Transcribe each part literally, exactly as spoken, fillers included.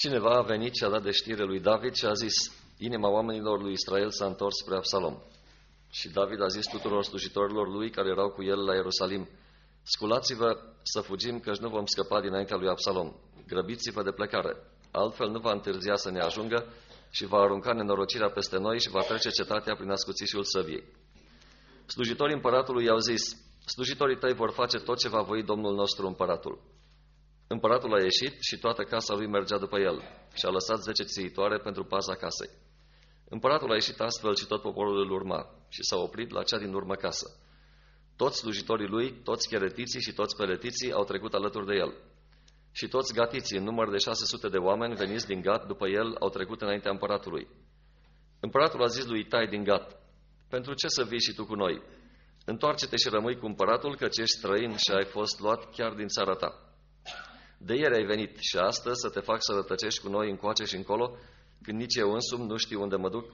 Cineva a venit și a dat de știre lui David și a zis: inima oamenilor lui Israel s-a întors spre Absalom. Și David a zis tuturor slujitorilor lui care erau cu el la Ierusalim: sculați-vă să fugim, căci nu vom scăpa dinaintea lui Absalom. Grăbiți-vă de plecare, altfel nu va întârzia să ne ajungă și va arunca nenorocirea peste noi și va trece cetatea prin ascuțișul săbiei. Slujitorii împăratului i-au zis: slujitorii tăi vor face tot ce va voi Domnul nostru împăratul. Împăratul a ieșit și toată casa lui mergea după el și a lăsat zece țiitoare pentru paza casei. Împăratul a ieșit astfel și tot poporul îl urma și s-a oprit la cea din urmă casă. Toți slujitorii lui, toți cheretiții și toți peletiții au trecut alături de el. Și toți gatiții, în număr de șase sute de oameni veniți din Gat după el, au trecut înaintea împăratului. Împăratul a zis lui Itai din Gat: pentru ce să vii și tu cu noi? Întoarce-te și rămâi cu împăratul, căci ești străin și ai fost luat chiar din țara ta. De ieri ai venit și astăzi să te fac să rătăcești cu noi încoace și încolo, când nici eu însumi nu știu unde mă duc?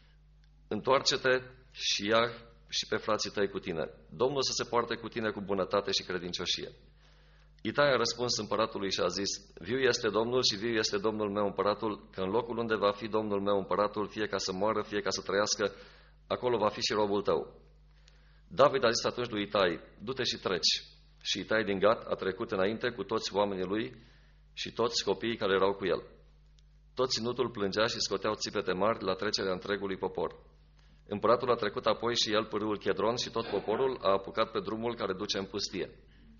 Întoarce-te și ia și pe frații tăi cu tine. Domnul să se poarte cu tine cu bunătate și credincioșie. Itai a răspuns împăratului și a zis: viu este Domnul și viu este Domnul meu împăratul, că în locul unde va fi Domnul meu împăratul, fie ca să moară, fie ca să trăiască, acolo va fi și robul tău. David a zis atunci lui Itai: du-te și treci. Și Itai din Gat a trecut înainte cu toți oamenii lui și toți copiii care erau cu el. Tot ținutul plângea și scoteau țipete mari la trecerea întregului popor. Împăratul a trecut apoi și el pârâul Chedron și tot poporul a apucat pe drumul care duce în pustie.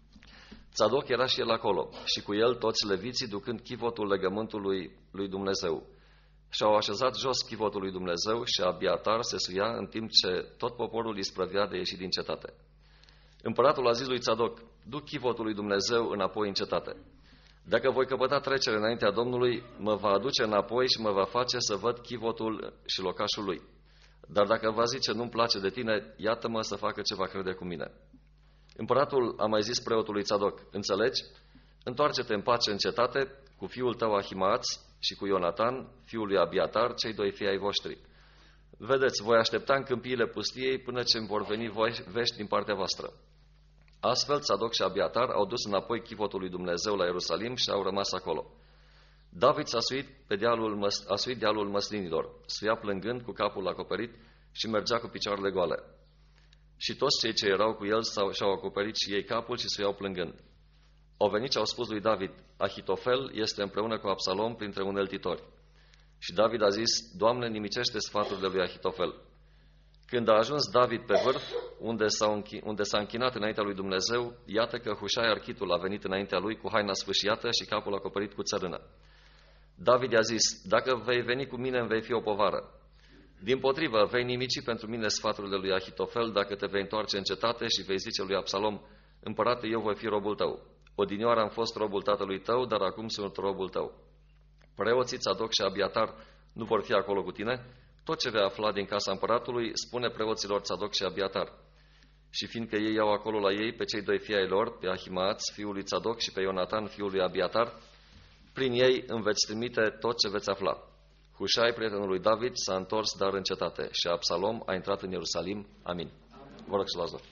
Tzadok era și el acolo și cu el toți leviții ducând chivotul legământului lui Dumnezeu. Și-au așezat jos chivotul lui Dumnezeu și Abiatar se suia în timp ce tot poporul isprăvia de ieși din cetate. Împăratul a zis lui Tzadok: du chivotul lui Dumnezeu înapoi în cetate. Dacă voi căpăta trecere înaintea Domnului, mă va aduce înapoi și mă va face să văd chivotul și locașul lui. Dar dacă va zice: nu-mi place de tine, iată-mă să facă ce va crede cu mine. Împăratul a mai zis preotului Tzadok: înțelegi? Întoarce-te în pace în cetate cu fiul tău Ahimaaț și cu Ionatan, fiul lui Abiatar, cei doi fii ai voștri. Vedeți, voi aștepta în câmpiile pustiei până ce îmi vor veni vești din partea voastră. Astfel, Tzadok și Abiatar au dus înapoi chivotul lui Dumnezeu la Ierusalim și au rămas acolo. David s-a suit pe dealul, a suit dealul măslinilor, suia plângând cu capul acoperit și mergea cu picioarele goale. Și toți cei ce erau cu el și-au acoperit și ei capul și suiau plângând. Au venit și au spus lui David: Ahitofel este împreună cu Absalom printre uneltitori. Și David a zis: Doamne, nimicește sfaturile lui Ahitofel. Când a ajuns David pe vârf, unde s-a, închi, unde s-a închinat înaintea lui Dumnezeu, iată că Hușai architul a venit înaintea lui cu haina sfâșiată și capul acoperit cu țărână. David i-a zis: dacă vei veni cu mine, îmi vei fi o povară. Dimpotrivă, vei nimici pentru mine sfaturile lui Ahitofel dacă te vei întoarce în cetate și vei zice lui Absalom: împărate, eu voi fi robul tău. Odinioară am fost robul tatălui tău, dar acum sunt robul tău. Preoții Tzadok și Abiatar nu vor fi acolo cu tine. Tot ce vei afla din casa împăratului, spune preoților Tzadok și Abiatar. Și fiindcă ei iau acolo la ei pe cei doi fii ai lor, pe Ahimaaț, fiul lui Tzadok, și pe Ionatan, fiul lui Abiatar, prin ei îmi veți trimite tot ce veți afla. Hușai, prietenul lui David, s-a întors dar în cetate și Absalom a intrat în Ierusalim. Amin. Vă rog să luați loc.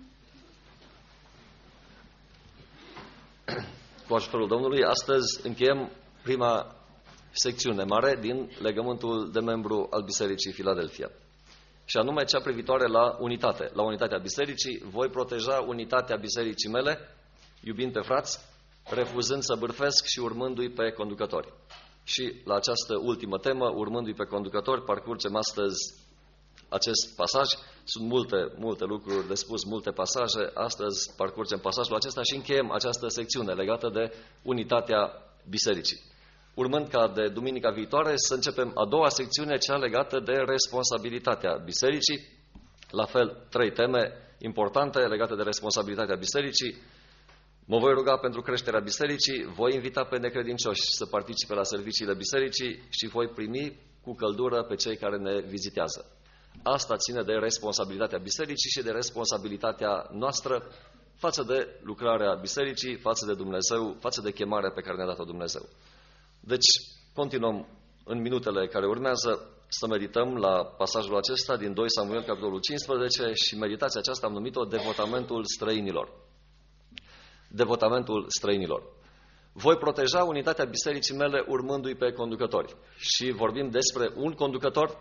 Cu ajutorul Domnului, astăzi încheiem prima secțiune mare din legământul de membru al Bisericii Filadelfia. Și anume cea privitoare la unitate, la unitatea bisericii. Voi proteja unitatea bisericii mele, iubind pe frați, refuzând să bârfesc și urmându-i pe conducători. Și la această ultimă temă, urmându-i pe conducători, parcurgem astăzi acest pasaj. Sunt multe, multe lucruri de spus, multe pasaje. Astăzi parcurgem pasajul acesta și încheiem această secțiune legată de unitatea bisericii. Urmând ca de duminica viitoare să începem a doua secțiune, cea legată de responsabilitatea bisericii. La fel, trei teme importante legate de responsabilitatea bisericii. Mă voi ruga pentru creșterea bisericii, voi invita pe necredincioși să participe la serviciile bisericii și voi primi cu căldură pe cei care ne vizitează. Asta ține de responsabilitatea bisericii și de responsabilitatea noastră față de lucrarea bisericii, față de Dumnezeu, față de chemarea pe care ne-a dat-o Dumnezeu. Deci, continuăm în minutele care urmează să medităm la pasajul acesta din doi Samuel, capitolul cincisprezece, și meditația aceasta am numit-o devotamentul străinilor. Devotamentul străinilor. voi proteja unitatea bisericii mele urmându-i pe conducători. Și vorbim despre un conducător,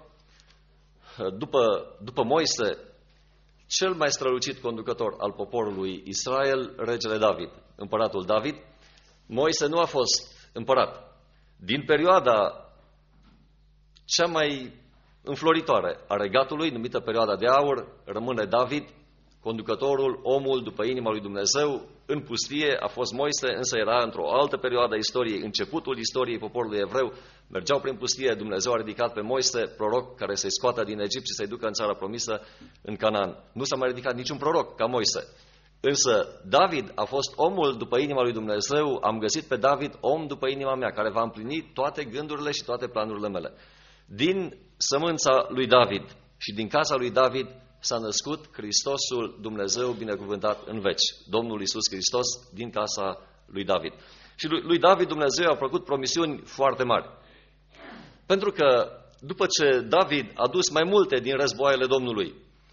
după, după Moise, cel mai strălucit conducător al poporului Israel, regele David, împăratul David. Moise nu a fost împărat. Din perioada cea mai înfloritoare a regatului, numită perioada de aur, rămâne David, conducătorul, omul după inima lui Dumnezeu. În pustie a fost Moise, însă era într-o altă perioadă a istoriei, începutul istoriei poporului evreu. Mergeau prin pustie, Dumnezeu a ridicat pe Moise, proroc care să-i scoată din Egipt și să-i ducă în țara promisă, în Canaan. Nu s-a mai ridicat niciun proroc ca Moise. Însă David a fost omul după inima lui Dumnezeu, am găsit pe David om după inima mea, care va împlini toate gândurile și toate planurile mele. Din sămânța lui David și din casa lui David s-a născut Hristosul Dumnezeu binecuvântat în veci, Domnul Iisus Hristos din casa lui David. Și lui, lui David Dumnezeu a făcut promisiuni foarte mari. Pentru că după ce David a dus mai multe din războaiele Domnului,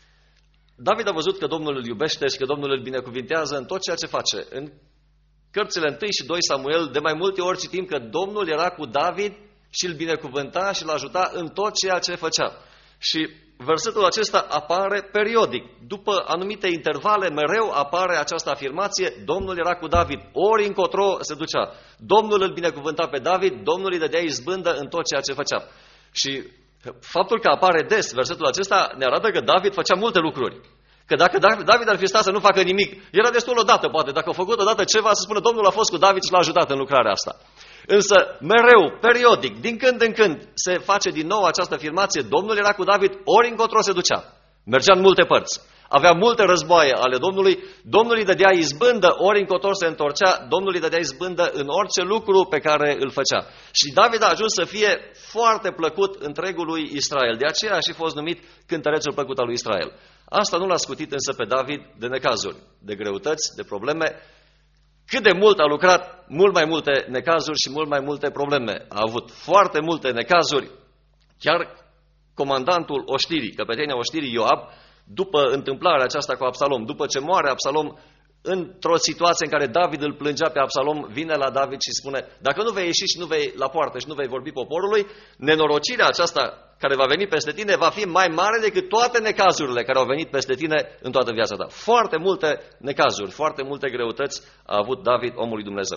David a văzut că Domnul îl iubește și că Domnul îl binecuvintează în tot ceea ce face. În cărțile întâi și doi Samuel, de mai multe ori citim că Domnul era cu David și îl binecuvânta și îl ajuta în tot ceea ce făcea. Și versetul acesta apare periodic. După anumite intervale, mereu apare această afirmație: Domnul era cu David, ori încotro se ducea. Domnul îl binecuvânta pe David, Domnul îi dădea izbândă în tot ceea ce făcea. Și faptul că apare des versetul acesta ne arată că David făcea multe lucruri. Că dacă David ar fi stat să nu facă nimic, era destul odată, poate, dacă a făcut odată ceva, să spună Domnul a fost cu David și l-a ajutat în lucrarea asta. Însă, mereu, periodic, din când în când, se face din nou această afirmație: Domnul era cu David, ori încotro se ducea. Mergea în multe părți. Avea multe războaie ale Domnului, Domnul îi dădea izbândă, ori încotro se întorcea, Domnul îi dădea izbândă în orice lucru pe care îl făcea. Și David a ajuns să fie foarte plăcut întregului Israel. De aceea a și fost numit cântărețul plăcut al lui Israel. Asta nu l-a scutit însă pe David de necazuri, de greutăți, de probleme. Cât de mult a lucrat, mult mai multe necazuri și mult mai multe probleme. A avut foarte multe necazuri. Chiar comandantul oștirii, căpetenia oștirii Ioab, după întâmplarea aceasta cu Absalom, după ce moare Absalom, într-o situație în care David îl plângea pe Absalom, vine la David și spune: dacă nu vei ieși și nu vei la poartă și nu vei vorbi poporului, nenorocirea aceasta care va veni peste tine va fi mai mare decât toate necazurile care au venit peste tine în toată viața ta. Foarte multe necazuri, foarte multe greutăți a avut David, omul lui Dumnezeu.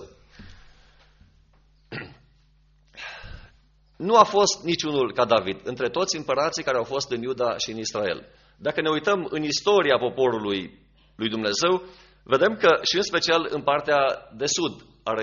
Nu a fost niciunul ca David între toți împărații care au fost în Iuda și în Israel. Dacă ne uităm în istoria poporului lui Dumnezeu, vedem că și în special în partea de sud,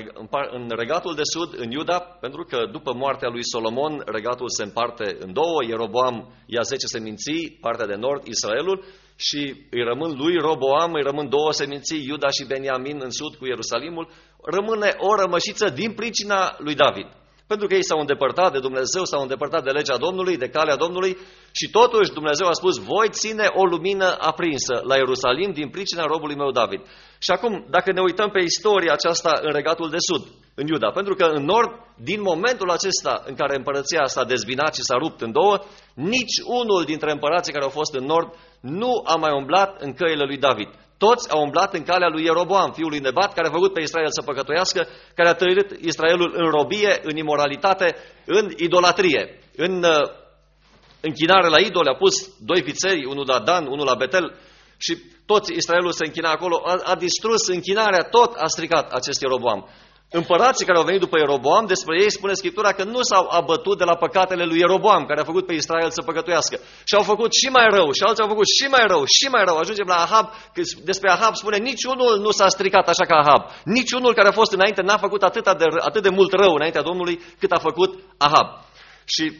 în regatul de sud, în Iuda, pentru că după moartea lui Solomon, regatul se împarte în două, Ieroboam ia zece seminții, partea de nord, Israelul, și îi rămân lui Roboam, îi rămân două seminții, Iuda și Beniamin în sud cu Ierusalimul, rămâne o rămășiță din pricina lui David. Pentru că ei s-au îndepărtat de Dumnezeu, s-au îndepărtat de legea Domnului, de calea Domnului și totuși Dumnezeu a spus: voi ține o lumină aprinsă la Ierusalim din pricina robului meu David. Și acum, dacă ne uităm pe istoria aceasta în regatul de sud, în Iuda, pentru că în nord, din momentul acesta în care împărăția s-a dezbinat și s-a rupt în două, nici unul dintre împărații care au fost în nord nu a mai umblat în căile lui David. Toți au umblat în calea lui Ieroboam, fiul lui Nebat, care a făcut pe Israel să păcătuiască, care a tăirit Israelul în robie, în imoralitate, în idolatrie, în uh, închinare la idole. A pus doi viței, unul la Dan, unul la Betel, și toți Israelul se închina acolo. A, a distrus închinarea, tot a stricat acest Ieroboam. Împărații care au venit după Ieroboam, despre ei spune Scriptura că nu s-au abătut de la păcatele lui Ieroboam, care a făcut pe Israel să păcătuiască. Și au făcut și mai rău, și alții au făcut și mai rău, și mai rău. Ajungem la Ahab, că despre Ahab spune: niciunul nu s-a stricat așa ca Ahab. Niciunul care a fost înainte n-a făcut atât de, atât de mult rău înaintea Domnului cât a făcut Ahab. Și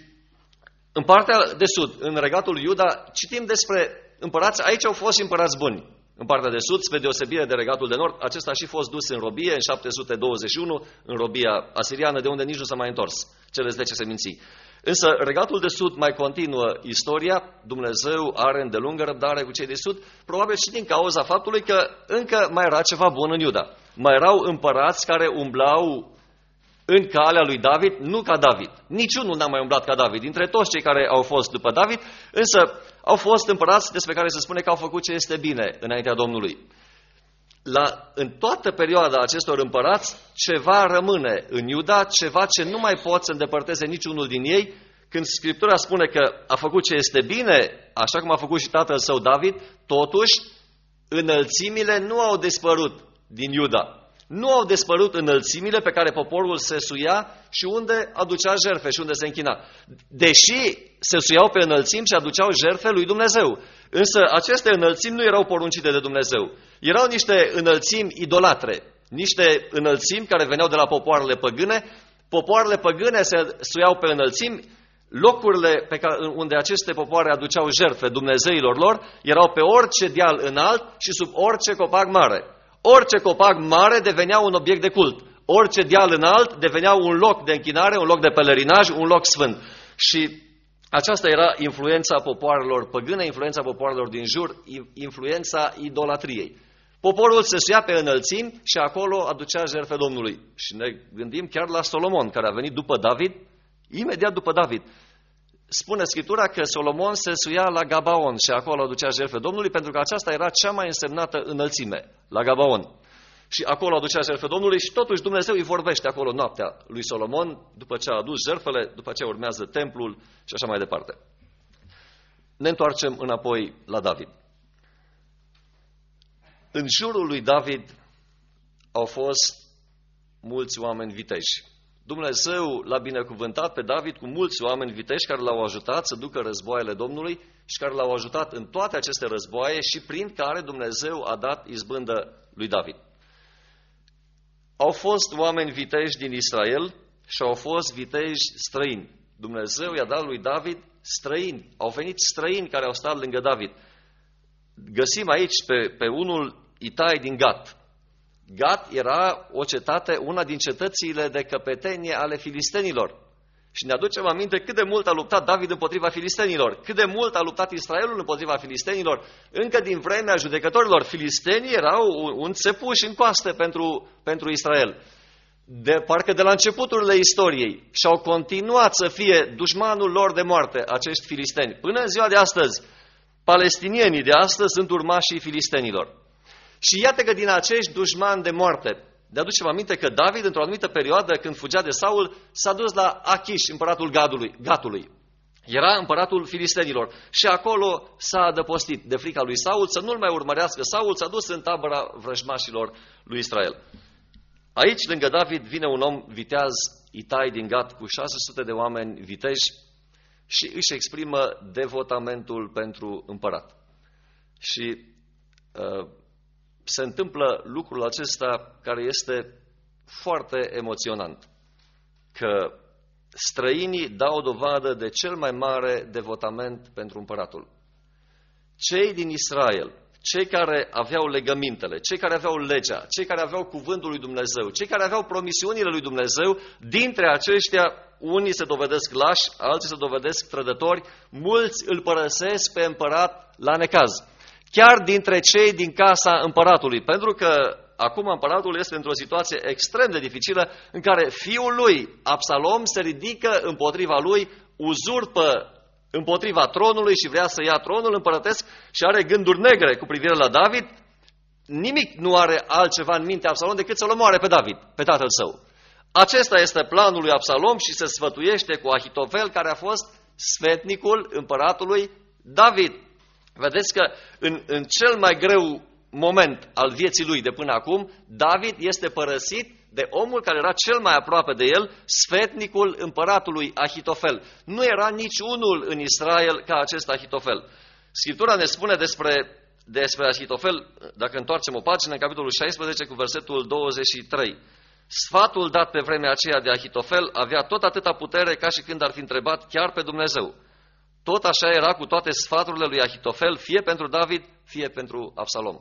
în partea de sud, în regatul Iuda, citim despre împărați. Aici au fost și împărați buni. În partea de sud, spre deosebire de regatul de nord, acesta a și fost dus în robie în șapte sute douăzeci și unu, în robia asiriană, de unde nici nu s-a mai întors, cele zece seminții. Însă regatul de sud mai continuă istoria, Dumnezeu are îndelungă răbdare cu cei de sud, probabil și din cauza faptului că încă mai era ceva bun în Iuda. Mai erau împărați care umblau în calea lui David, nu ca David. Niciunul n-a mai umblat ca David, dintre toți cei care au fost după David, însă au fost împărați despre care se spune că au făcut ce este bine înaintea Domnului. la, în toată perioada acestor împărați, ceva rămâne în Iuda, ceva ce nu mai pot să îndepărteze niciunul din ei. Când Scriptura spune că a făcut ce este bine, așa cum a făcut și tatăl său David, totuși înălțimile nu au dispărut din Iuda. Nu au dispărut înălțimile pe care poporul se suia și unde aducea jertfe și unde se închina. Deși se suiau pe înălțimi și aduceau jertfe lui Dumnezeu. Însă aceste înălțimi nu erau poruncite de Dumnezeu. Erau niște înălțimi idolatre, niște înălțimi care veneau de la popoarele păgâne. Popoarele păgâne se suiau pe înălțimi. Locurile pe care, unde aceste popoare aduceau jertfe Dumnezeilor lor erau pe orice deal înalt și sub orice copac mare. Orice copac mare devenea un obiect de cult. Orice deal înalt devenea un loc de închinare, un loc de pelerinaj, un loc sfânt. Și aceasta era influența popoarelor păgâne, influența popoarelor din jur, influența idolatriei. Poporul se suia pe înălțimi și acolo aducea jertfe Domnului. Și ne gândim chiar la Solomon, care a venit după David, imediat după David. Spune Scriptura că Solomon se suia la Gabaon și acolo aducea jertfe Domnului, pentru că aceasta era cea mai însemnată înălțime, la Gabaon. Și acolo aducea jertfe Domnului și totuși Dumnezeu îi vorbește acolo noaptea lui Solomon, după ce a adus jertfele, după ce urmează templul și așa mai departe. Ne întoarcem înapoi la David. În jurul lui David au fost mulți oameni viteji. Dumnezeu l-a binecuvântat pe David cu mulți oameni viteji care l-au ajutat să ducă războaiele Domnului și care l-au ajutat în toate aceste războaie și prin care Dumnezeu a dat izbândă lui David. Au fost oameni viteji din Israel și au fost viteji străini. Dumnezeu i-a dat lui David străini. Au venit străini care au stat lângă David. Găsim aici pe, pe unul Itai din Gat. Gat era o cetate, una din cetățile de căpetenie ale filistenilor. Și ne aducem aminte cât de mult a luptat David împotriva filistenilor, cât de mult a luptat Israelul împotriva filistenilor. Încă din vremea judecătorilor, filistenii erau un țepuș în coaste pentru, pentru Israel. De, parcă de la începuturile istoriei și au continuat să fie dușmanul lor de moarte, acești filisteni. Până în ziua de astăzi, palestinienii de astăzi sunt urmașii filistenilor. Și iată că din acești dușmani de moarte, de aducem aminte că David, într-o anumită perioadă, când fugea de Saul, s-a dus la Achish, împăratul Gadului, Gatului. Era împăratul filistenilor și acolo s-a adăpostit de frica lui Saul să nu-l mai urmărească Saul, s-a dus în tabăra vrăjmașilor lui Israel. Aici, lângă David, vine un om viteaz, Itai din Gat, cu șase sute de oameni viteji și își exprimă devotamentul pentru împărat. Și uh, se întâmplă lucrul acesta care este foarte emoționant, că străinii dau dovadă de cel mai mare devotament pentru împăratul. Cei din Israel, cei care aveau legămintele, cei care aveau legea, cei care aveau cuvântul lui Dumnezeu, cei care aveau promisiunile lui Dumnezeu, dintre aceștia unii se dovedesc lași, alții se dovedesc trădători, mulți îl părăsesc pe împărat la necaz. Chiar dintre cei din casa împăratului, pentru că acum împăratul este într-o situație extrem de dificilă în care fiul lui, Absalom, se ridică împotriva lui, uzurpă împotriva tronului și vrea să ia tronul împărătesc și are gânduri negre cu privire la David. Nimic nu are altceva în minte Absalom decât să-l omoare pe David, pe tatăl său. Acesta este planul lui Absalom și se sfătuiește cu Ahitofel, care a fost sfetnicul împăratului David. Vedeți că în, în cel mai greu moment al vieții lui de până acum, David este părăsit de omul care era cel mai aproape de el, sfetnicul împăratului Ahitofel. Nu era nici unul în Israel ca acest Ahitofel. Scriptura ne spune despre, despre Ahitofel, dacă întoarcem o pagină, în capitolul șaisprezece cu versetul douăzeci și trei. Sfatul dat pe vremea aceea de Ahitofel avea tot atâta putere ca și când ar fi întrebat chiar pe Dumnezeu. Tot așa era cu toate sfaturile lui Ahitofel, fie pentru David, fie pentru Absalom.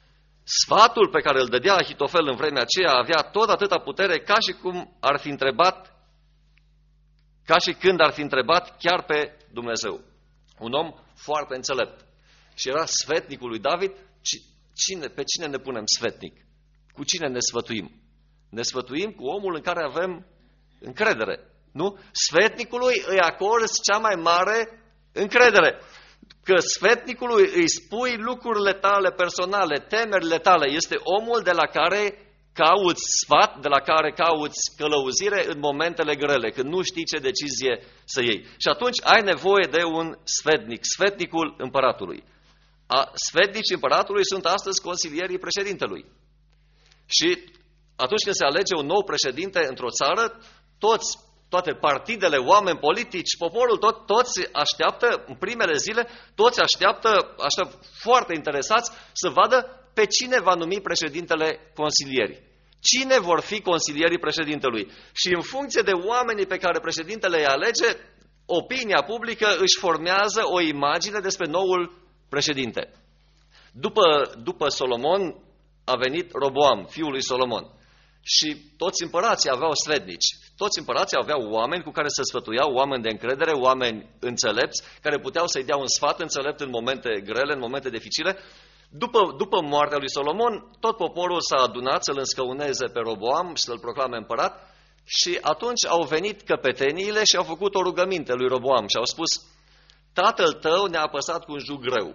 Sfatul pe care îl dădea Ahitofel în vremea aceea avea tot atâta putere ca și cum ar fi întrebat, ca și când ar fi întrebat chiar pe Dumnezeu. Un om foarte înțelept. Și era sfetnicul lui David. Cine, pe cine ne punem sfetnic? Cu cine ne sfătuim? Ne sfătuim cu omul în care avem încredere. Nu? Sfetnicului îi acorzi cea mai mare încredere. că sfetnicului îi spui lucrurile tale personale, temerile tale. Este omul de la care cauți sfat, de la care cauți călăuzire în momentele grele, când nu știi ce decizie să iei. Și atunci ai nevoie de un sfetnic, sfetnicul împăratului. A, sfetnicii împăratului sunt astăzi consilierii președintelui. Și atunci când se alege un nou președinte într-o țară, toți, toate partidele, oameni politici, poporul, tot, toți așteaptă, în primele zile, toți așteaptă, așa foarte interesați, să vadă pe cine va numi președintele consilierii. Cine vor fi consilierii președintelui? Și în funcție de oamenii pe care președintele îi alege, opinia publică își formează o imagine despre noul președinte. După, după Solomon a venit Roboam, fiul lui Solomon. Și toți împărații aveau sfetnici. Toți împărații aveau oameni cu care se sfătuiau, oameni de încredere, oameni înțelepți, care puteau să-i dea un sfat înțelept în momente grele, în momente dificile. După, după moartea lui Solomon, tot poporul s-a adunat să-l înscăuneze pe Roboam și să-l proclame împărat. Și atunci au venit căpeteniile și au făcut o rugăminte lui Roboam și au spus: tatăl tău ne-a apăsat cu un jug greu.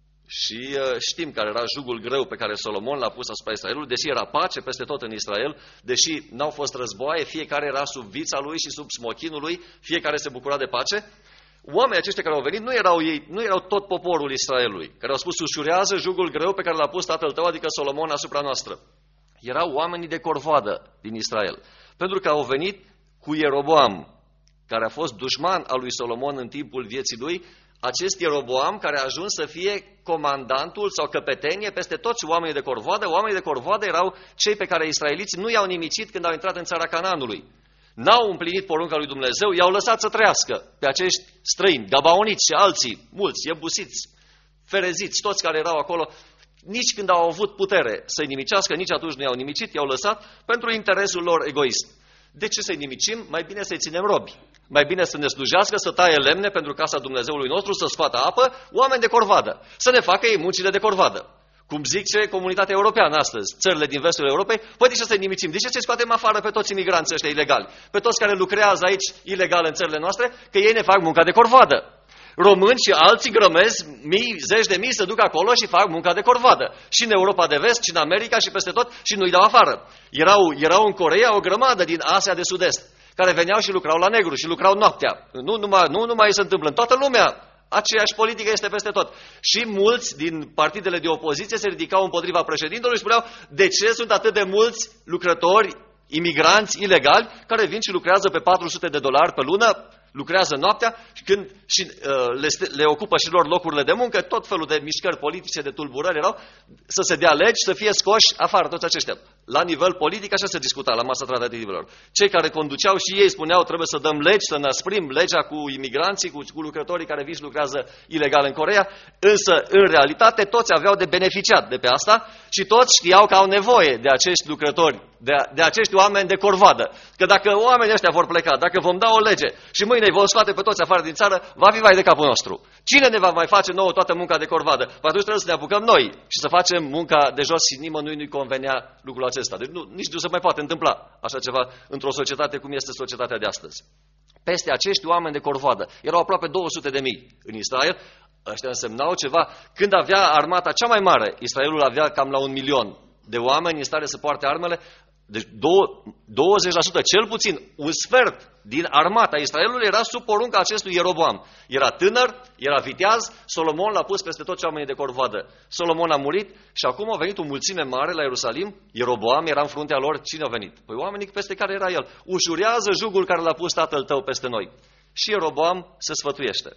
Și uh, știm care era jugul greu pe care Solomon l-a pus asupra Israelului, deși era pace peste tot în Israel, deși n-au fost războaie, fiecare era sub vița lui și sub smochinul lui, fiecare se bucura de pace. Oamenii aceștia care au venit nu erau ei, nu erau tot poporul Israelului, care au spus: ușurează jugul greu pe care l-a pus tatăl tău, adică Solomon, asupra noastră. Erau oamenii de corvoadă din Israel, pentru că au venit cu Ieroboam, care a fost dușman al lui Solomon în timpul vieții lui. Acest Ieroboam care a ajuns să fie comandantul sau căpetenie peste toți oamenii de corvoadă. Oamenii de corvoadă erau cei pe care israeliții nu i-au nimicit când au intrat în țara Canaanului. N-au împlinit porunca lui Dumnezeu, i-au lăsat să trăiască pe acești străini, gabaoniți și alții, mulți, iebusiți, fereziți, toți care erau acolo. Nici când au avut putere să-i nimicească, nici atunci nu i-au nimicit, i-au lăsat pentru interesul lor egoist. De ce să-i nimicim? Mai bine să-i ținem robi. Mai bine să ne slujească, să taie lemne pentru casa Dumnezeului nostru, să scoată apă, oameni de corvadă, să ne facă ei muncile de corvadă. Cum zice comunitatea europeană astăzi, țările din vestul Europei, păi de ce să-i nimicim? De ce să-i scoatem afară pe toți imigranții ăștia ilegali? Pe toți care lucrează aici ilegal în țările noastre, că ei ne fac munca de corvadă. Români și alții grămezi, mii, zeci de mii, se duc acolo și fac munca de corvadă. Și în Europa de Vest, și în America, și peste tot, și nu-i dau afară. Erau, erau în Coreea o grămadă din Asia de Sud-Est, care veneau și lucrau la negru și lucrau noaptea. Nu numai, nu numai se întâmplă în toată lumea. Aceeași politică este peste tot. Și mulți din partidele de opoziție se ridicau împotriva președintelui și spuneau: de ce sunt atât de mulți lucrători, imigranți, ilegali, care vin și lucrează pe patru sute de dolari pe lună, lucrează noaptea și, când, și uh, le, le ocupă și lor locurile de muncă, tot felul de mișcări politice, de tulburări erau, să se dea legi, să fie scoși afară toți aceștia. La nivel politic așa se discuta la masa tratativelor. Cei care conduceau și ei spuneau: trebuie să dăm legi, să năsprim legea cu imigranții, cu, cu lucrătorii care vin și lucrează ilegal în Coreea, însă în realitate toți aveau de beneficiat de pe asta și toți știau că au nevoie de acești lucrători, de, de acești oameni de corvadă. Că dacă oamenii ăștia vor pleca, dacă vom da o lege și mâine îi vom scoate pe toți afară din țară, va fi vai de capul nostru. Cine ne va mai face nouă toată munca de corvadă? Păi atunci trebuie să ne apucăm noi și să facem munca de jos și nimănui nu-i convenea lucrul acesta. Deci nu, nici nu se mai poate întâmpla așa ceva într-o societate cum este societatea de astăzi. Peste acești oameni de corvoadă erau aproape două sute de mii în Israel. Ăștia însemnau ceva. Când avea armata cea mai mare, Israelul avea cam la un milion de oameni în stare să poarte armele. Deci douăzeci la sută, cel puțin un sfert din armata Israelului era sub porunca acestui Ieroboam. Era tânăr, era viteaz, Solomon l-a pus peste toți oamenii de corvoadă. Solomon a murit și acum a venit o mulțime mare la Ierusalim. Ieroboam era în fruntea lor. Cine a venit? Păi oamenii peste care era el. Ușurează jugul care l-a pus tatăl tău peste noi. Și Ieroboam se sfătuiește.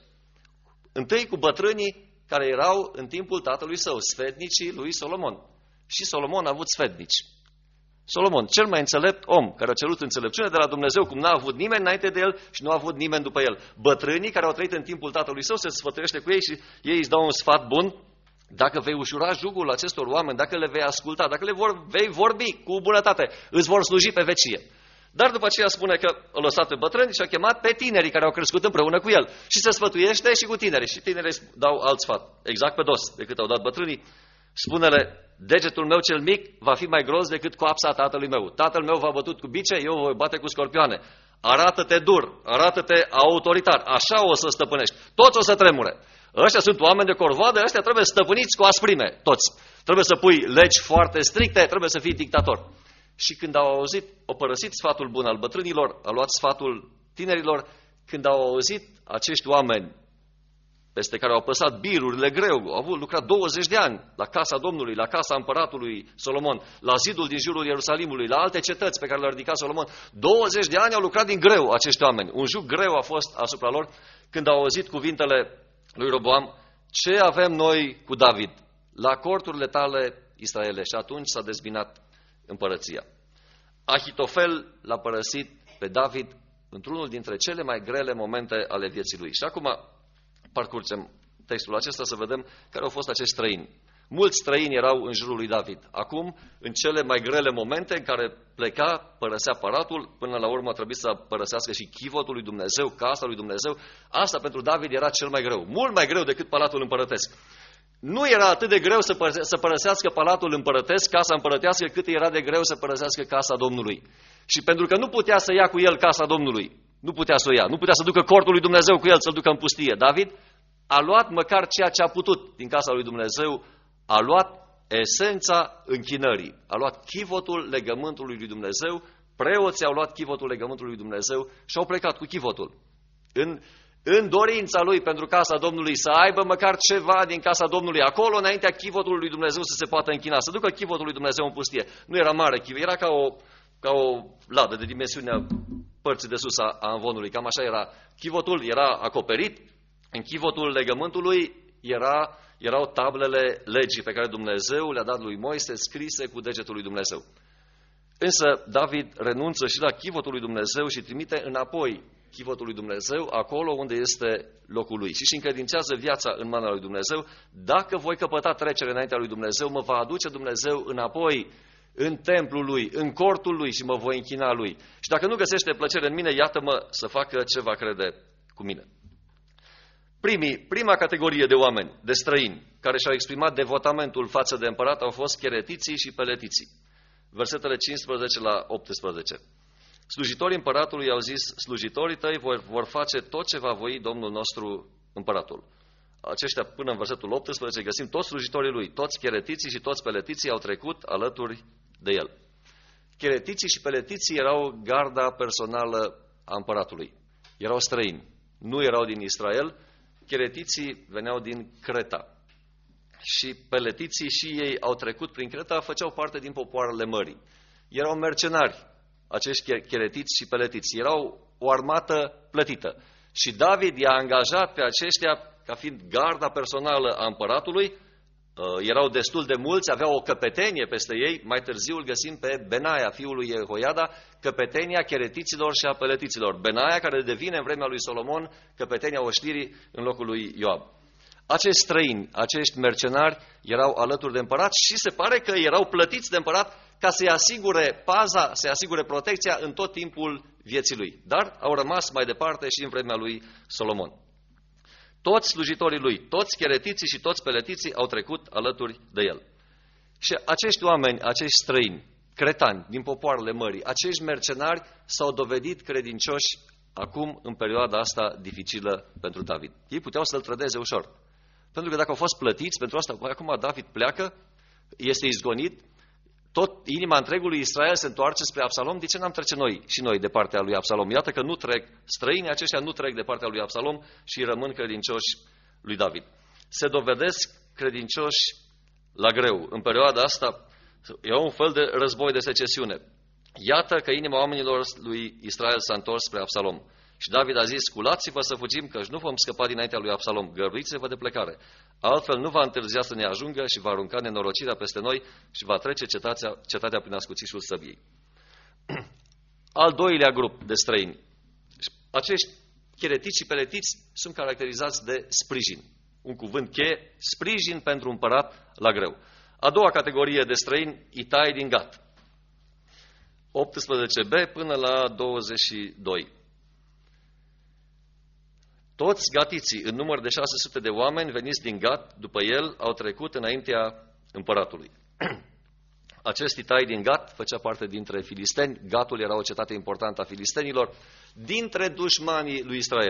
Întâi cu bătrânii care erau în timpul tatălui său, sfetnicii lui Solomon. Și Solomon a avut sfetnici. Solomon, cel mai înțelept om care a cerut înțelepciune de la Dumnezeu, cum n-a avut nimeni înainte de el și nu a avut nimeni după el. Bătrânii care au trăit în timpul tatălui său se sfătuiește cu ei și ei îți dau un sfat bun. Dacă vei ușura jugul acestor oameni, dacă le vei asculta, dacă le vor, vei vorbi cu bunătate, îți vor sluji pe vecie. Dar după aceea spune că a lăsat pe bătrâni și a chemat pe tinerii care au crescut împreună cu el. Și se sfătuiește și cu tinerii. Și tinerii dau alt sfat, exact pe dos decât au dat bătrânii. Spune-le: degetul meu cel mic va fi mai gros decât coapsa tatălui meu. Tatăl meu v-a bătut cu bice, eu voi bate cu scorpioane. Arată-te dur, arată-te autoritar, așa o să stăpânești. Toți o să tremure. Ăștia sunt oameni de corvoadă, ăștia trebuie stăpâniți cu asprime, toți. Trebuie să pui legi foarte stricte, trebuie să fii dictator. Și când au auzit, au părăsit sfatul bun al bătrânilor, au luat sfatul tinerilor, când au auzit acești oameni peste care au păsat birurile greu, au avut lucrat douăzeci de ani la casa Domnului, la casa împăratului Solomon, la zidul din jurul Ierusalimului, la alte cetăți pe care le-a ridicat Solomon. douăzeci de ani au lucrat din greu acești oameni. Un juc greu a fost asupra lor când au auzit cuvintele lui Roboam: ce avem noi cu David? La corturile tale, Israele. Și atunci s-a dezbinat împărăția. Ahitofel l-a părăsit pe David într-unul dintre cele mai grele momente ale vieții lui. Și acum parcurgem textul acesta să vedem care au fost acești străini. Mulți străini erau în jurul lui David. Acum, în cele mai grele momente în care pleca, părăsea palatul, până la urmă a trebuit să părăsească și chivotul lui Dumnezeu, casa lui Dumnezeu. Asta pentru David era cel mai greu, mult mai greu decât palatul împărătesc. Nu era atât de greu să, părăse, să părăsească palatul împărătesc, casa împărătească, cât era de greu să părăsească casa Domnului. Și pentru că nu putea să ia cu el casa Domnului, nu putea să o ia, nu putea să ducă cortul lui Dumnezeu cu el, să-l ducă în pustie, David a luat măcar ceea ce a putut din casa lui Dumnezeu, a luat esența închinării, a luat chivotul legământului lui Dumnezeu, preoții au luat chivotul legământului lui Dumnezeu și au plecat cu chivotul. În, în dorința lui pentru casa Domnului să aibă măcar ceva din casa Domnului acolo, înaintea chivotului lui Dumnezeu să se poată închina, să ducă chivotul lui Dumnezeu în pustie. Nu era mare chivot, era ca o, ca o ladă de dimensiunea părții de sus a, a amvonului, cam așa era. Chivotul era acoperit, în chivotul legământului era, erau tablele legii pe care Dumnezeu le-a dat lui Moise, scrise cu degetul lui Dumnezeu. Însă David renunță și la chivotul lui Dumnezeu și trimite înapoi chivotul lui Dumnezeu acolo unde este locul lui. Și își încredințează viața în mâna lui Dumnezeu. Dacă voi căpăta trecere înaintea lui Dumnezeu, mă va aduce Dumnezeu înapoi în templul lui, în cortul lui și mă voi închina lui. Și dacă nu găsește plăcere în mine, iată-mă să facă ce va crede cu mine. Primii, prima categorie de oameni, de străini, care și-au exprimat devotamentul față de împărat au fost cheretiții și peletiții. Versetele cincisprezece la optsprezece. Slujitorii împăratului au zis: slujitorii tăi vor, vor face tot ce va voi Domnul nostru împăratul. Aceștia, până în versetul optsprezece, găsim toți slujitorii lui, toți cheretiții și toți peletiții au trecut alături de el. Cheretiții și peletiții erau garda personală a împăratului. Erau străini, nu erau din Israel. Cheretiții veneau din Creta și peletiții și ei au trecut prin Creta, făceau parte din popoarele mării. Erau mercenari, acești cheretiți și peletiți. Erau o armată plătită. Și David i-a angajat pe aceștia ca fiind garda personală a împăratului. Erau destul de mulți, aveau o căpetenie peste ei. Mai târziu îl găsim pe Benaia, fiul lui Jehoiada, căpetenia cheretiților și a peletiților. Benaia, care devine în vremea lui Solomon căpetenia oștirii în locul lui Ioab. Acești străini, acești mercenari erau alături de împărat și se pare că erau plătiți de împărat ca să-i asigure paza, să-i asigure protecția în tot timpul vieții lui. Dar au rămas mai departe și în vremea lui Solomon. Toți slujitorii lui, toți cheretiții și toți peletiții au trecut alături de el. Și acești oameni, acești străini, cretani din popoarele mării, acești mercenari s-au dovedit credincioși acum în perioada asta dificilă pentru David. Ei puteau să-l trădeze ușor. Pentru că dacă au fost plătiți pentru asta, acum David pleacă, este izgonit, tot inima întregului Israel se întoarce spre Absalom. De ce n-am trece noi și noi de partea lui Absalom? Iată că nu trec, străinii aceștia nu trec de partea lui Absalom și rămân credincioși lui David. Se dovedesc credincioși la greu. În perioada asta e un fel de război de secesiune. Iată că inima oamenilor lui Israel s-a întors spre Absalom. Și David a zis: sculați-vă să fugim, căci nu vom scăpa dinaintea lui Absalom. Găruiți-vă de plecare. Altfel nu va întârzia să ne ajungă și va arunca nenorocirea peste noi și va trece cetatea, cetatea prin ascuțișul săbiei. Al doilea grup de străini. Acești cheretiți și peletiți sunt caracterizați de sprijin. Un cuvânt cheie, sprijin pentru împărat la greu. A doua categorie de străini, Itai din Gat. optsprezece b până la douăzeci și doi. Toți gatiții, în număr de șase sute de oameni veniți din Gat, după el, au trecut înaintea împăratului. Acest Itai din Gat făcea parte dintre filisteni. Gatul era o cetate importantă a filistenilor, dintre dușmanii lui Israel.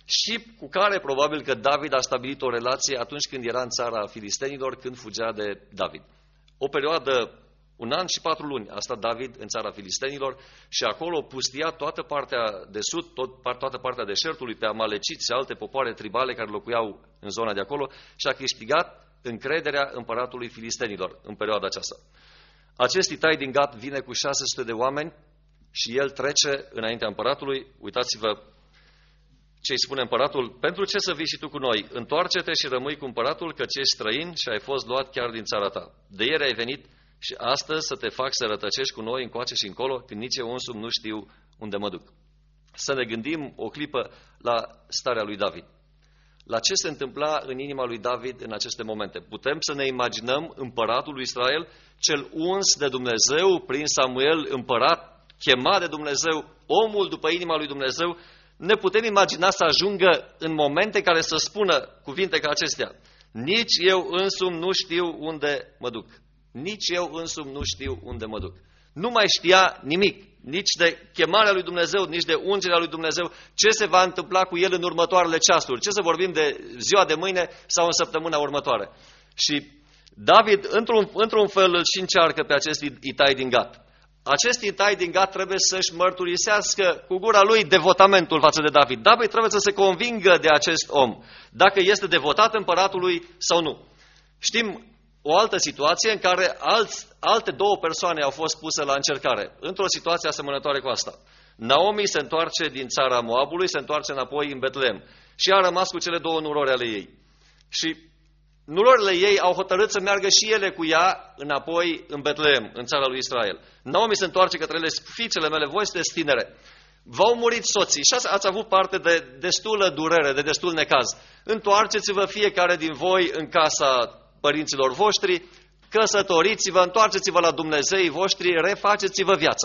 și cu care probabil că David a stabilit o relație atunci când era în țara filistenilor, când fugea de David. O perioadă, un an și patru luni, a stat David în țara filistenilor și acolo pustia toată partea de sud, tot, toată partea deșertului, pe amaleciți și alte popoare tribale care locuiau în zona de acolo și a câștigat încrederea împăratului filistenilor în perioada aceasta. Acest Itai din Gat vine cu șase sute de oameni și el trece înaintea împăratului. Uitați-vă ce îi spune împăratul: pentru ce să vii și tu cu noi? Întoarce-te și rămâi cu împăratul, căci ești străin și ai fost luat chiar din țara ta. De ieri ai venit și astăzi să te fac să rătăcești cu noi încoace și încolo, când nici eu însumi nu știu unde mă duc. Să ne gândim o clipă la starea lui David. La ce se întâmpla în inima lui David în aceste momente? Putem să ne imaginăm împăratul lui Israel, cel uns de Dumnezeu prin Samuel, împărat, chemat de Dumnezeu, omul după inima lui Dumnezeu. Ne putem imagina să ajungă în momente care să spună cuvinte ca acestea: nici eu însumi nu știu unde mă duc. Nici eu însumi nu știu unde mă duc. Nu mai știa nimic, nici de chemarea lui Dumnezeu, nici de ungerea lui Dumnezeu, ce se va întâmpla cu el în următoarele ceasuri, ce să vorbim de ziua de mâine sau în săptămâna următoare. Și David, într-un, într-un fel, îl și încearcă pe acest Itai din Gat. Acest Itai din Gat trebuie să-și mărturisească cu gura lui devotamentul față de David. David trebuie să se convingă de acest om, dacă este devotat împăratului sau nu. Știm o altă situație în care alți, alte două persoane au fost puse la încercare, într-o situație asemănătoare cu asta. Naomi se întoarce din țara Moabului, se întoarce înapoi în Betlehem și a rămas cu cele două nurori ale ei. Și nurorile ei au hotărât să meargă și ele cu ea înapoi în Betlehem, în țara lui Israel. Naomi se întoarce către ele: fiicele mele, voi sunteți tinere, v-au murit soții și ați avut parte de destulă durere, de destul necaz. Întoarceți-vă fiecare din voi în casa părinților voștri, căsătoriți-vă, întoarceți-vă la Dumnezeii voștri, refaceți-vă viața.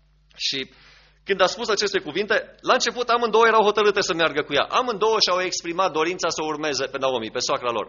Și când a spus aceste cuvinte, la început amândouă erau hotărâte să meargă cu ea. Amândouă și-au exprimat dorința să o urmeze pe Naomi, pe soacra lor.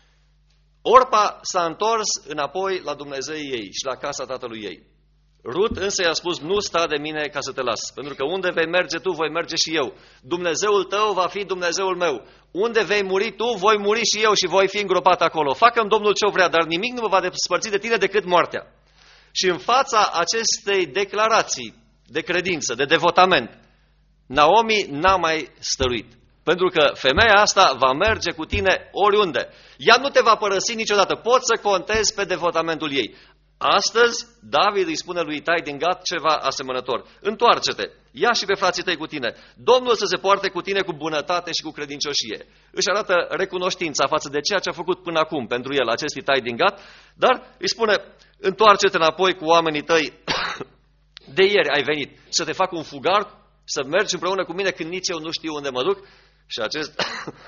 Orpa s-a întors înapoi la Dumnezeii ei și la casa tatălui ei. Rut însă i-a spus: nu sta de mine ca să te las, pentru că unde vei merge tu, voi merge și eu. Dumnezeul tău va fi Dumnezeul meu. Unde vei muri tu, voi muri și eu și voi fi îngropat acolo. Facă-mi Domnul ce-o vrea, dar nimic nu mă va despărți de tine decât moartea. Și în fața acestei declarații de credință, de devotament, Naomi n-a mai stăruit. Pentru că femeia asta va merge cu tine oriunde. Ea nu te va părăsi niciodată. Poți să contezi pe devotamentul ei. Astăzi, David îi spune lui Itai din Gat ceva asemănător: întoarce-te, ia și pe frații tăi cu tine, Domnul să se poarte cu tine cu bunătate și cu credincioșie. Își arată recunoștința față de ceea ce a făcut până acum pentru el, acest Itai din Gat, dar îi spune: întoarce-te înapoi cu oamenii tăi, de ieri ai venit, să te fac un fugar, să mergi împreună cu mine când nici eu nu știu unde mă duc. Și acest,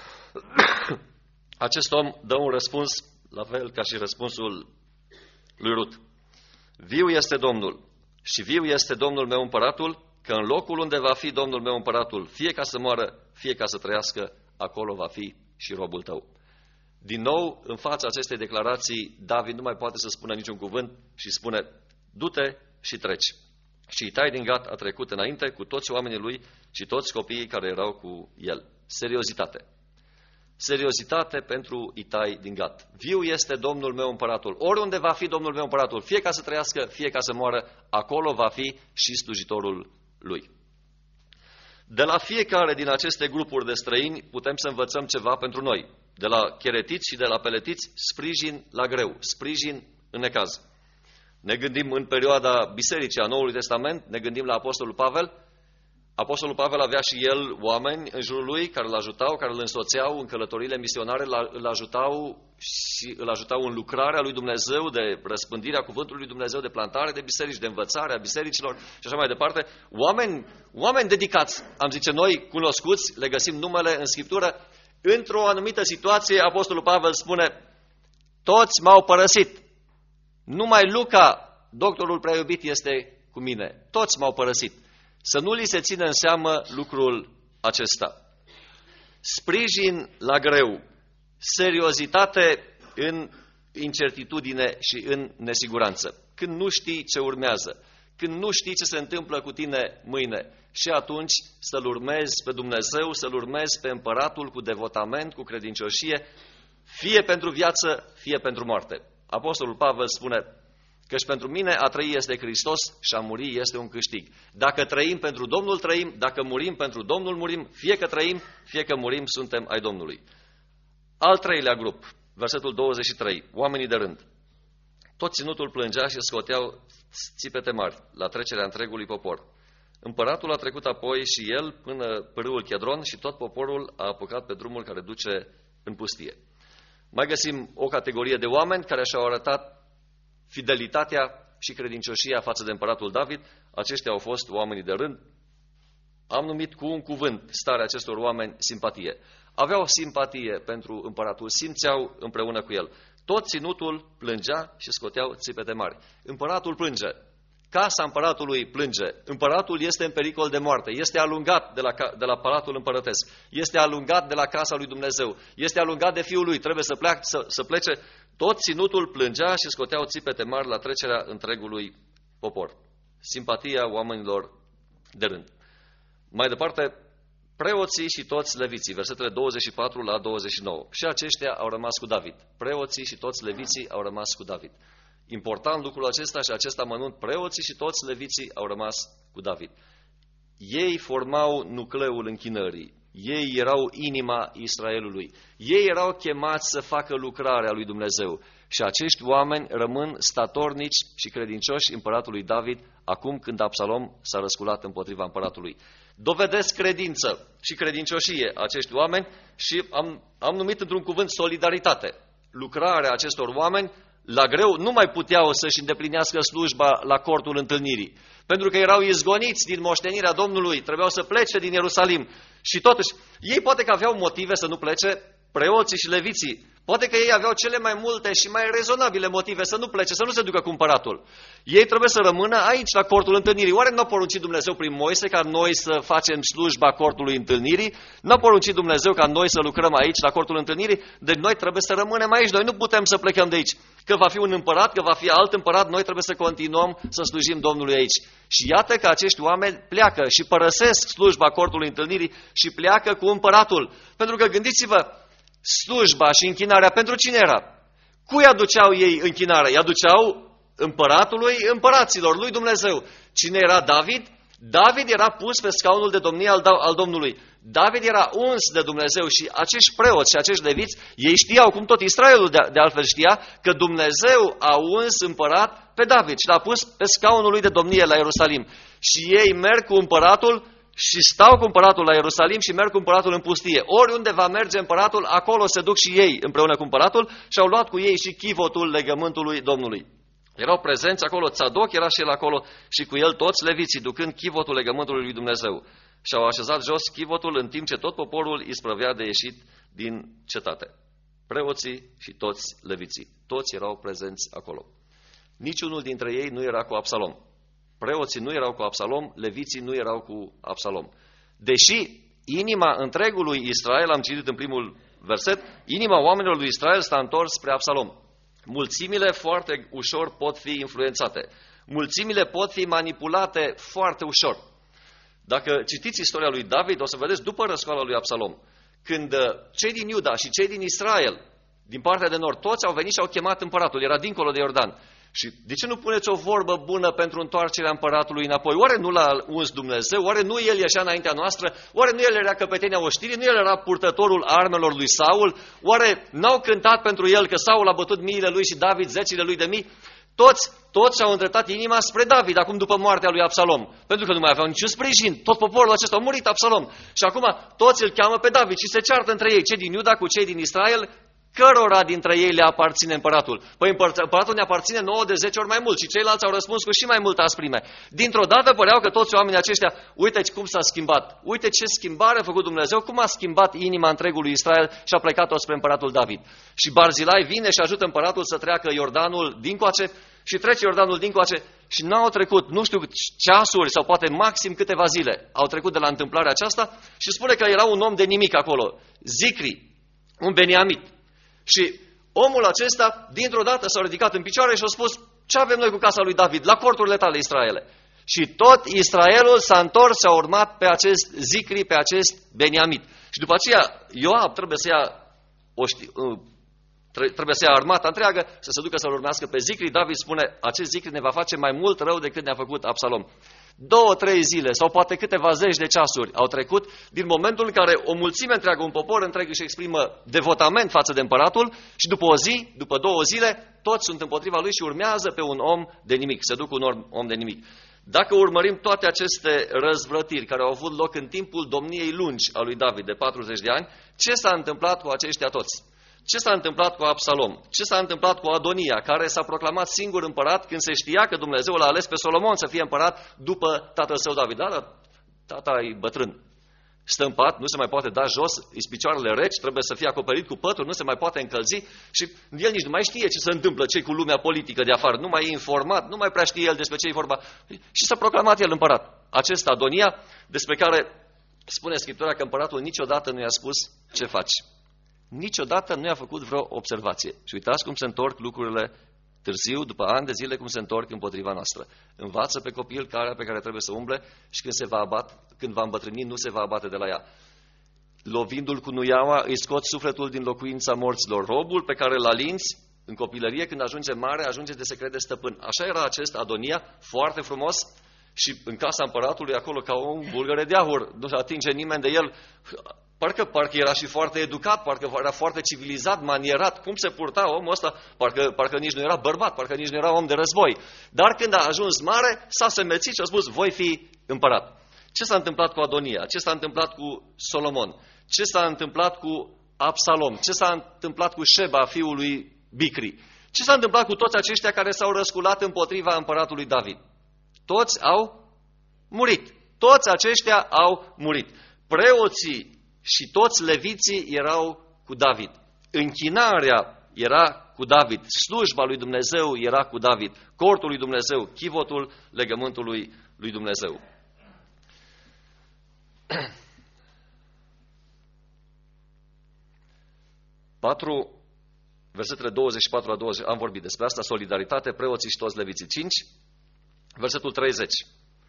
acest om dă un răspuns, la fel ca și răspunsul lui Rut: viu este Domnul și viu este Domnul meu împăratul, că în locul unde va fi Domnul meu împăratul, fie ca să moară, fie ca să trăiască, acolo va fi și robul tău. Din nou, în fața acestei declarații, David nu mai poate să spună niciun cuvânt și spune: du-te și treci. Și Itai din Gat a trecut înainte cu toți oamenii lui și toți copiii care erau cu el. Seriozitate. Seriozitate pentru Itai din Gat. Viu este Domnul meu împăratul. Oriunde va fi Domnul meu împăratul, fie ca să trăiască, fie ca să moară, acolo va fi și slujitorul lui. De la fiecare din aceste grupuri de străini putem să învățăm ceva pentru noi. De la cheretiți și de la peletiți, sprijin la greu, sprijin în necaz. Ne gândim în perioada bisericii a Noului Testament, ne gândim la Apostolul Pavel. Apostolul Pavel avea și el oameni în jurul lui care îl ajutau, care îl însoțeau în călătoriile misionare, îl ajutau și îl ajutau în lucrarea lui Dumnezeu, de răspândirea cuvântului lui Dumnezeu, de plantare de biserici, de învățare a bisericilor și așa mai departe. Oameni, oameni dedicați, am zice noi, cunoscuți, le găsim numele în Scriptură. Într-o anumită situație, Apostolul Pavel spune: toți m-au părăsit. Numai Luca, doctorul prea iubit, este cu mine. Toți m-au părăsit. Să nu li se țină în seamă lucrul acesta. Sprijin la greu, seriozitate în incertitudine și în nesiguranță. Când nu știi ce urmează, când nu știi ce se întâmplă cu tine mâine. Și atunci să-L urmezi pe Dumnezeu, să-L urmezi pe Împăratul cu devotament, cu credincioșie, fie pentru viață, fie pentru moarte. Apostolul Pavel spune căci pentru mine a trăi este Hristos și a muri este un câștig. Dacă trăim pentru Domnul, trăim, dacă murim pentru Domnul, murim, fie că trăim, fie că murim, suntem ai Domnului. Al treilea grup, versetul douăzeci și trei, oamenii de rând. Tot ținutul plângea și scoteau țipete mari la trecerea întregului popor. Împăratul a trecut apoi și el până pe râul Chedron și tot poporul a apucat pe drumul care duce în pustie. Mai găsim o categorie de oameni care și-au arătat fidelitatea și credincioșia față de împăratul David. Aceștia au fost oamenii de rând. Am numit cu un cuvânt starea acestor oameni simpatie. Aveau simpatie pentru împăratul, simțeau împreună cu el. Tot ținutul plângea și scoteau țipete mari. Împăratul plânge. Casa împăratului plânge. Împăratul este în pericol de moarte. Este alungat de la, de la palatul împărătesc. Este alungat de la casa lui Dumnezeu. Este alungat de fiul lui. Trebuie să, pleac, să, să plece. Tot ținutul plângea și scoteau țipete mari la trecerea întregului popor. Simpatia oamenilor de rând. Mai departe, preoții și toți leviții, versetele douăzeci și patru la douăzeci și nouă. Și aceștia au rămas cu David. Preoții și toți leviții au rămas cu David. Important lucrul acesta și acest amănunt, preoții și toți leviții au rămas cu David. Ei formau nucleul închinării. Ei erau inima Israelului. Ei erau chemați să facă lucrarea lui Dumnezeu. Și acești oameni rămân statornici și credincioși împăratului David acum când Absalom s-a răsculat împotriva împăratului. Dovedesc credință și credincioșie acești oameni și am, am numit într-un cuvânt solidaritate. Lucrarea acestor oameni la greu nu mai puteau să-și îndeplinească slujba la cortul întâlnirii, pentru că erau izgoniți din moștenirea Domnului, trebuiau să plece din Ierusalim. Și totuși, ei poate că aveau motive să nu plece, preoții și leviții. Poate că ei aveau cele mai multe și mai rezonabile motive să nu plece, să nu se ducă cu împăratul. Ei trebuie să rămână aici, la cortul întâlnirii. Oare nu a poruncit Dumnezeu prin Moise ca noi să facem slujba cortului întâlnirii? Nu a poruncit Dumnezeu ca noi să lucrăm aici, la cortul întâlnirii? Deci noi trebuie să rămânem aici, noi nu putem să plecăm de aici. Că va fi un împărat, că va fi alt împărat, noi trebuie să continuăm să slujim Domnului aici. Și iată că acești oameni pleacă și părăsesc slujba cortului întâlnirii și pleacă cu împăratul. Pentru că gândiți-vă, slujba și închinarea pentru cine era? Cui aduceau ei închinarea? Îi aduceau împăratului împăraților, lui Dumnezeu. Cine era David? David era pus pe scaunul de domnie al, al Domnului. David era uns de Dumnezeu și acești preoți și acești leviți, ei știau, cum tot Israelul de, de altfel știa, că Dumnezeu a uns împărat pe David și l-a pus pe scaunul lui de domnie la Ierusalim. Și ei merg cu împăratul și stau cu împăratul la Ierusalim și merg cu împăratul în pustie. Oriunde va merge împăratul, acolo se duc și ei împreună cu împăratul și au luat cu ei și chivotul legământului Domnului. Erau prezenți acolo, Tzadok era și el acolo și cu el toți leviții, ducând chivotul legământului lui Dumnezeu. Și au așezat jos chivotul în timp ce tot poporul isprăvea de ieșit din cetate. Preoții și toți leviții, toți erau prezenți acolo. Niciunul dintre ei nu era cu Absalom. Preoții nu erau cu Absalom, leviții nu erau cu Absalom. Deși inima întregului Israel, am citit în primul verset, inima oamenilor lui Israel s-a întors spre Absalom. Mulțimile foarte ușor pot fi influențate. Mulțimile pot fi manipulate foarte ușor. Dacă citiți istoria lui David, o să vedeți după răscoala lui Absalom, când cei din Iuda și cei din Israel, din partea de nord, toți au venit și au chemat împăratul, era dincolo de Iordan. Și de ce nu puneți o vorbă bună pentru întoarcerea împăratului înapoi? Oare nu l-a uns Dumnezeu? Oare nu el ieșea înaintea noastră? Oare nu el era căpetenia oștirii? Nu el era purtătorul armelor lui Saul? Oare n-au cântat pentru el că Saul a bătut miile lui și David zecile lui de mii? Toți, toți și-au îndreptat inima spre David acum după moartea lui Absalom. Pentru că nu mai aveau niciun sprijin. Tot poporul acesta a murit Absalom. Și acum toți îl cheamă pe David și se ceartă între ei, cei din Iuda cu cei din Israel, cărora dintre ei le aparține împăratul. Păi împăratul ne aparține nouă de zece ori mai mult și ceilalți au răspuns cu și mai multă asprime. Dintr-o dată păreau că toți oamenii aceștia, uite cum s-a schimbat, uite ce schimbare a făcut Dumnezeu, cum a schimbat inima întregului Israel și a plecat-o spre împăratul David. Și Barzilai vine și ajută împăratul să treacă Iordanul dincoace și trece Iordanul dincoace și n-au trecut, nu știu, ceasuri sau poate maxim câteva zile au trecut de la întâmplarea aceasta și spune că era un om de nimic acolo, Zicri, un beniamit. Și omul acesta, dintr-o dată, s-a ridicat în picioare și a spus, ce avem noi cu casa lui David, la corturile tale, Israele? Și tot Israelul s-a întors și a urmat pe acest Zicri, pe acest Beniamit. Și după aceea Ioab trebuie să ia, o ști, trebuie să ia armata întreagă, să se ducă să-l urmească pe Zicri. David spune, acest Zicri ne va face mai mult rău decât ne-a făcut Absalom. Două, trei zile sau poate câteva zeci de ceasuri au trecut din momentul în care o mulțime întreagă, un popor întreg își exprimă devotament față de împăratul și după o zi, după două zile, toți sunt împotriva lui și urmează pe un om de nimic, se duc un om de nimic. Dacă urmărim toate aceste răzvrătiri care au avut loc în timpul domniei lungi a lui David de patruzeci de ani, ce s-a întâmplat cu aceștia toți? Ce s-a întâmplat cu Absalom? Ce s-a întâmplat cu Adonia, care s-a proclamat singur împărat când se știa că Dumnezeu l-a ales pe Solomon să fie împărat după tatăl său David? Da, dar tata e bătrân. Stă în pat, nu se mai poate da jos, îi picioarele reci, trebuie să fie acoperit cu pături, nu se mai poate încălzi și el nici nu mai știe ce se întâmplă, ce cu lumea politică de afară, nu mai e informat, nu mai prea știe el despre ce e vorba. Și s-a proclamat el împărat. Acest Adonia, despre care spune Scriptura că împăratul niciodată nu i-a spus ce faci. Niciodată nu i-a făcut vreo observație. Și uitați cum se întorc lucrurile târziu, după ani de zile, cum se întorc împotriva noastră. Învață pe copil calea pe care trebuie să umble și când, se va abat, când va îmbătrâni, nu se va abate de la ea. Lovindu-l cu nuiaua, îi scot sufletul din locuința morților. Robul pe care îl alinți în copilărie, când ajunge mare, ajunge de se crede stăpân. Așa era acest Adonia, foarte frumos, și în casa împăratului, acolo, ca un bulgăre de aur, nu se atinge nimeni de el. Parcă, parcă era și foarte educat, parcă era foarte civilizat, manierat. Cum se purta omul ăsta? Parcă, parcă nici nu era bărbat, parcă nici nu era om de război. Dar când a ajuns mare, s-a semețit și a spus, voi fi împărat. Ce s-a întâmplat cu Adonia? Ce s-a întâmplat cu Solomon? Ce s-a întâmplat cu Absalom? Ce s-a întâmplat cu Șeba, fiul lui Bicri? Ce s-a întâmplat cu toți aceștia care s-au răsculat împotriva împăratului David? Toți au murit. Toți aceștia au murit. Preoții și toți leviții erau cu David. Închinarea era cu David. Slujba lui Dumnezeu era cu David. Cortul lui Dumnezeu, chivotul legământului lui Dumnezeu. patru, versetele douăzeci și patru la douăzeci, am vorbit despre asta, solidaritate, preoții și toți leviții. cinci, versetul treizeci.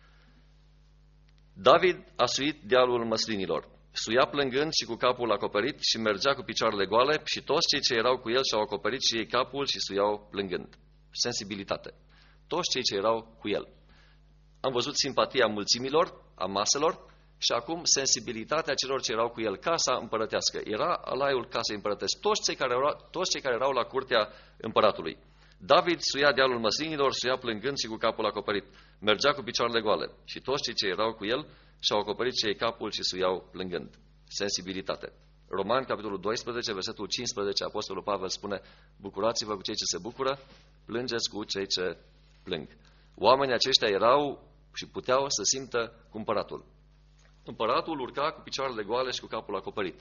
David a suit dealul măslinilor. Suia plângând și cu capul acoperit și mergea cu picioarele goale și toți cei ce erau cu el și-au acoperit și ei capul și suiau plângând. Sensibilitate. Toți cei ce erau cu el. Am văzut simpatia mulțimilor, a maselor și acum sensibilitatea celor ce erau cu el. Casa împărătească. Era alaiul casei împărătesc. Toți cei care erau, toți cei care erau la curtea împăratului. David suia dealul măslinilor, suia plângând și cu capul acoperit. Mergea cu picioarele goale și toți cei ce erau cu el și-au acoperit cei capul și suiau plângând. Sensibilitate. Romani, capitolul doisprezece, versetul cincisprezece, Apostolul Pavel spune, bucurați-vă cu cei ce se bucură, plângeți cu cei ce plâng. Oamenii aceștia erau și puteau să simtă cu împăratul. Împăratul urca cu picioarele goale și cu capul acoperit.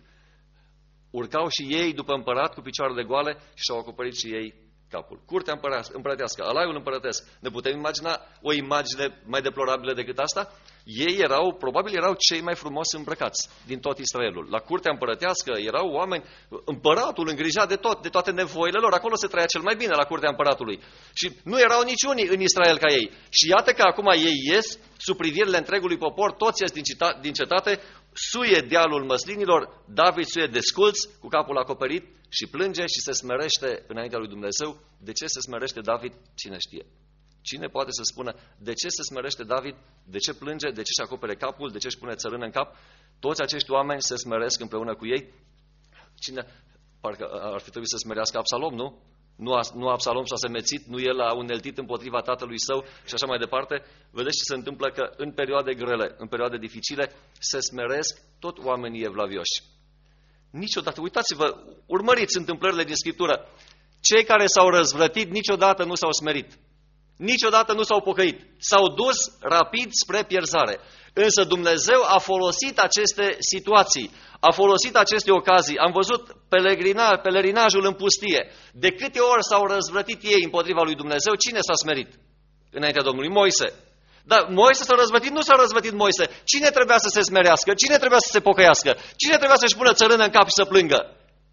Urcau și ei după împărat cu picioarele goale și și-au acoperit și ei capul. Curtea împărătească, alaiul împărătesc. Ne putem imagina o imagine mai deplorabilă decât asta? Ei erau, probabil erau cei mai frumos îmbrăcați din tot Israelul. La curtea împărătească erau oameni, împăratul îngrija de tot, de toate nevoile lor. Acolo se trăia cel mai bine, la curtea împăratului. Și nu erau niciunii în Israel ca ei. Și iată că acum ei ies, sub privirile întregului popor, toți ies din, cita, din cetate, suie dealul măslinilor, David suie desculț, cu capul acoperit și plânge și se smerește înaintea lui Dumnezeu. De ce se smerește David? Cine știe? Cine poate să spună de ce se smerește David, de ce plânge, de ce își acopere capul, de ce își pune țărână în cap? Toți acești oameni se smeresc împreună cu ei. Cine? Parcă ar fi trebuit să smerească Absalom, nu? Nu, a, nu Absalom s-a semețit, nu el a uneltit împotriva tatălui său și așa mai departe. Vedeți ce se întâmplă, că în perioade grele, în perioade dificile, se smeresc tot oamenii evlavioși. Niciodată, uitați-vă, urmăriți întâmplările din Scriptură. Cei care s-au răzvrătit niciodată nu s-au smerit. Niciodată nu s-au pocăit. S-au dus rapid spre pierzare. Însă Dumnezeu a folosit aceste situații, a folosit aceste ocazii. Am văzut pelerina, pelerinajul în pustie. De câte ori s-au răzvrătit ei împotriva lui Dumnezeu, cine s-a smerit înaintea Domnului? Moise. Dar Moise s-a răzvătit? Nu s-a răzvătit Moise. Cine trebuia să se smerească? Cine trebuia să se pocăiască? Cine trebuia să-și pună țărână în cap și să plângă?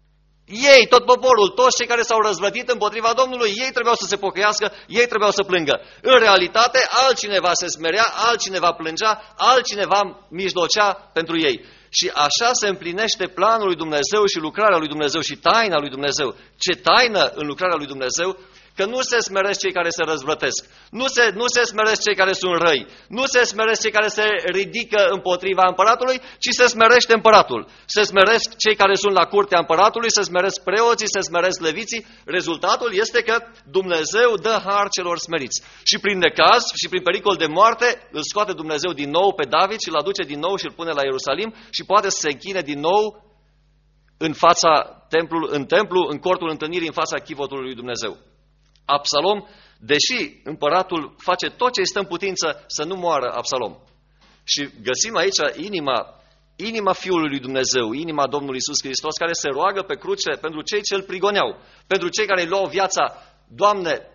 Ei, tot poporul, toți cei care s-au răzvătit împotriva Domnului, ei trebuiau să se pocăiască, ei trebuiau să plângă. În realitate, altcineva se smerea, altcineva plângea, altcineva mijlocea pentru ei. Și așa se împlinește planul lui Dumnezeu și lucrarea lui Dumnezeu și taina lui Dumnezeu. Ce taină în lucrarea lui Dumnezeu? Că nu se smeresc cei care se răzvrătesc, nu se, nu se smeresc cei care sunt răi, nu se smeresc cei care se ridică împotriva împăratului, ci se smerește împăratul. Se smeresc cei care sunt la curtea împăratului, se smeresc preoții, se smeresc leviții. Rezultatul este că Dumnezeu dă har celor smeriți. Și prin necaz și prin pericol de moarte îl scoate Dumnezeu din nou pe David și îl aduce din nou și îl pune la Ierusalim și poate să se închine din nou în fața templului, în templu, în cortul întâlnirii, în fața chivotului lui Dumnezeu. Absalom, deși împăratul face tot ce îi stă în putință să nu moară Absalom. Și găsim aici inima, inima Fiului lui Dumnezeu, inima Domnului Iisus Hristos, care se roagă pe cruce pentru cei ce îl prigoneau, pentru cei care îi luau viața. Doamne,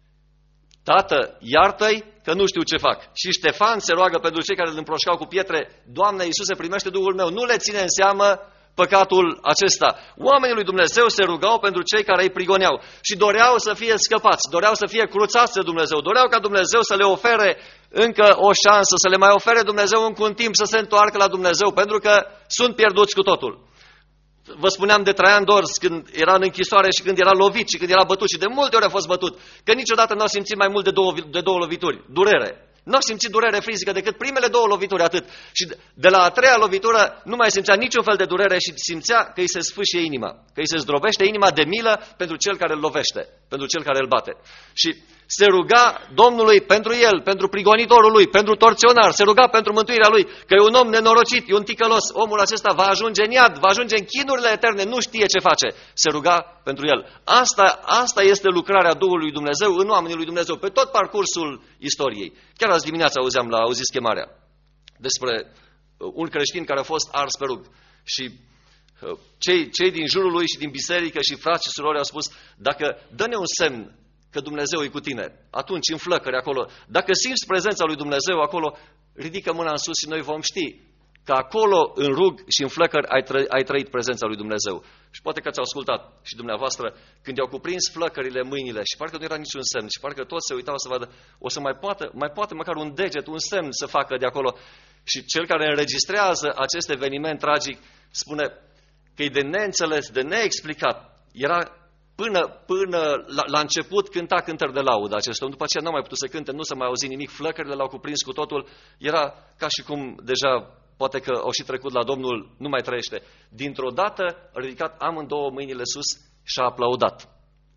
Tată, iartă-i că nu știu ce fac. Și Ștefan se roagă pentru cei care îl împroșcau cu pietre. Doamne Iisuse, primește Duhul meu, nu le ține în seamă păcatul acesta. Oamenii lui Dumnezeu se rugau pentru cei care îi prigoneau și doreau să fie scăpați, doreau să fie cruțați de Dumnezeu, doreau ca Dumnezeu să le ofere încă o șansă, să le mai ofere Dumnezeu încă un timp să se întoarcă la Dumnezeu, pentru că sunt pierduți cu totul. Vă spuneam de Traian Dors, când era în închisoare și când era lovit și când era bătut și de multe ori a fost bătut, că niciodată nu a simțit mai mult de două, de două lovituri, durere. Nu a simțit durere fizică decât primele două lovituri, atât. Și de la a treia lovitură nu mai simțea niciun fel de durere și simțea că îi se sfâșie inima, că îi se zdrobește inima de milă pentru cel care îl lovește, pentru cel care îl bate. Și se ruga Domnului pentru el, pentru prigonitorul lui, pentru torționar, se ruga pentru mântuirea lui, că e un om nenorocit, e un ticălos, omul acesta va ajunge în iad, va ajunge în chinurile eterne, nu știe ce face. Se ruga pentru el. Asta, asta este lucrarea Duhului Dumnezeu în oamenii lui Dumnezeu, pe tot parcursul istoriei. Chiar azi dimineața auzeam la auziți chemarea despre un creștin care a fost ars pe rug și cei, cei din jurul lui și din biserică și frați și surori au spus: dacă dă-ne un semn că Dumnezeu e cu tine, atunci în flăcări acolo, dacă simți prezența lui Dumnezeu acolo, ridică mâna în sus și noi vom ști că acolo în rug și în flăcări ai, tră, ai trăit prezența lui Dumnezeu. Și poate că ați ascultat și dumneavoastră când i-au cuprins flăcările mâinile și parcă nu era niciun semn și parcă toți se uitau să vadă, o să mai poată, mai poate măcar un deget, un semn să facă de acolo. Și cel care înregistrează acest eveniment tragic spune că e de neînțeles, de neexplicat. Era Până, până la, la început cânta cântări de laudă acest om, după aceea n-a mai putut să cânte, nu s-a mai auzit nimic, flăcările l-au cuprins cu totul, era ca și cum deja, poate că au și trecut la Domnul, nu mai trăiește. Dintr-o dată a ridicat amândouă mâinile sus și a aplaudat.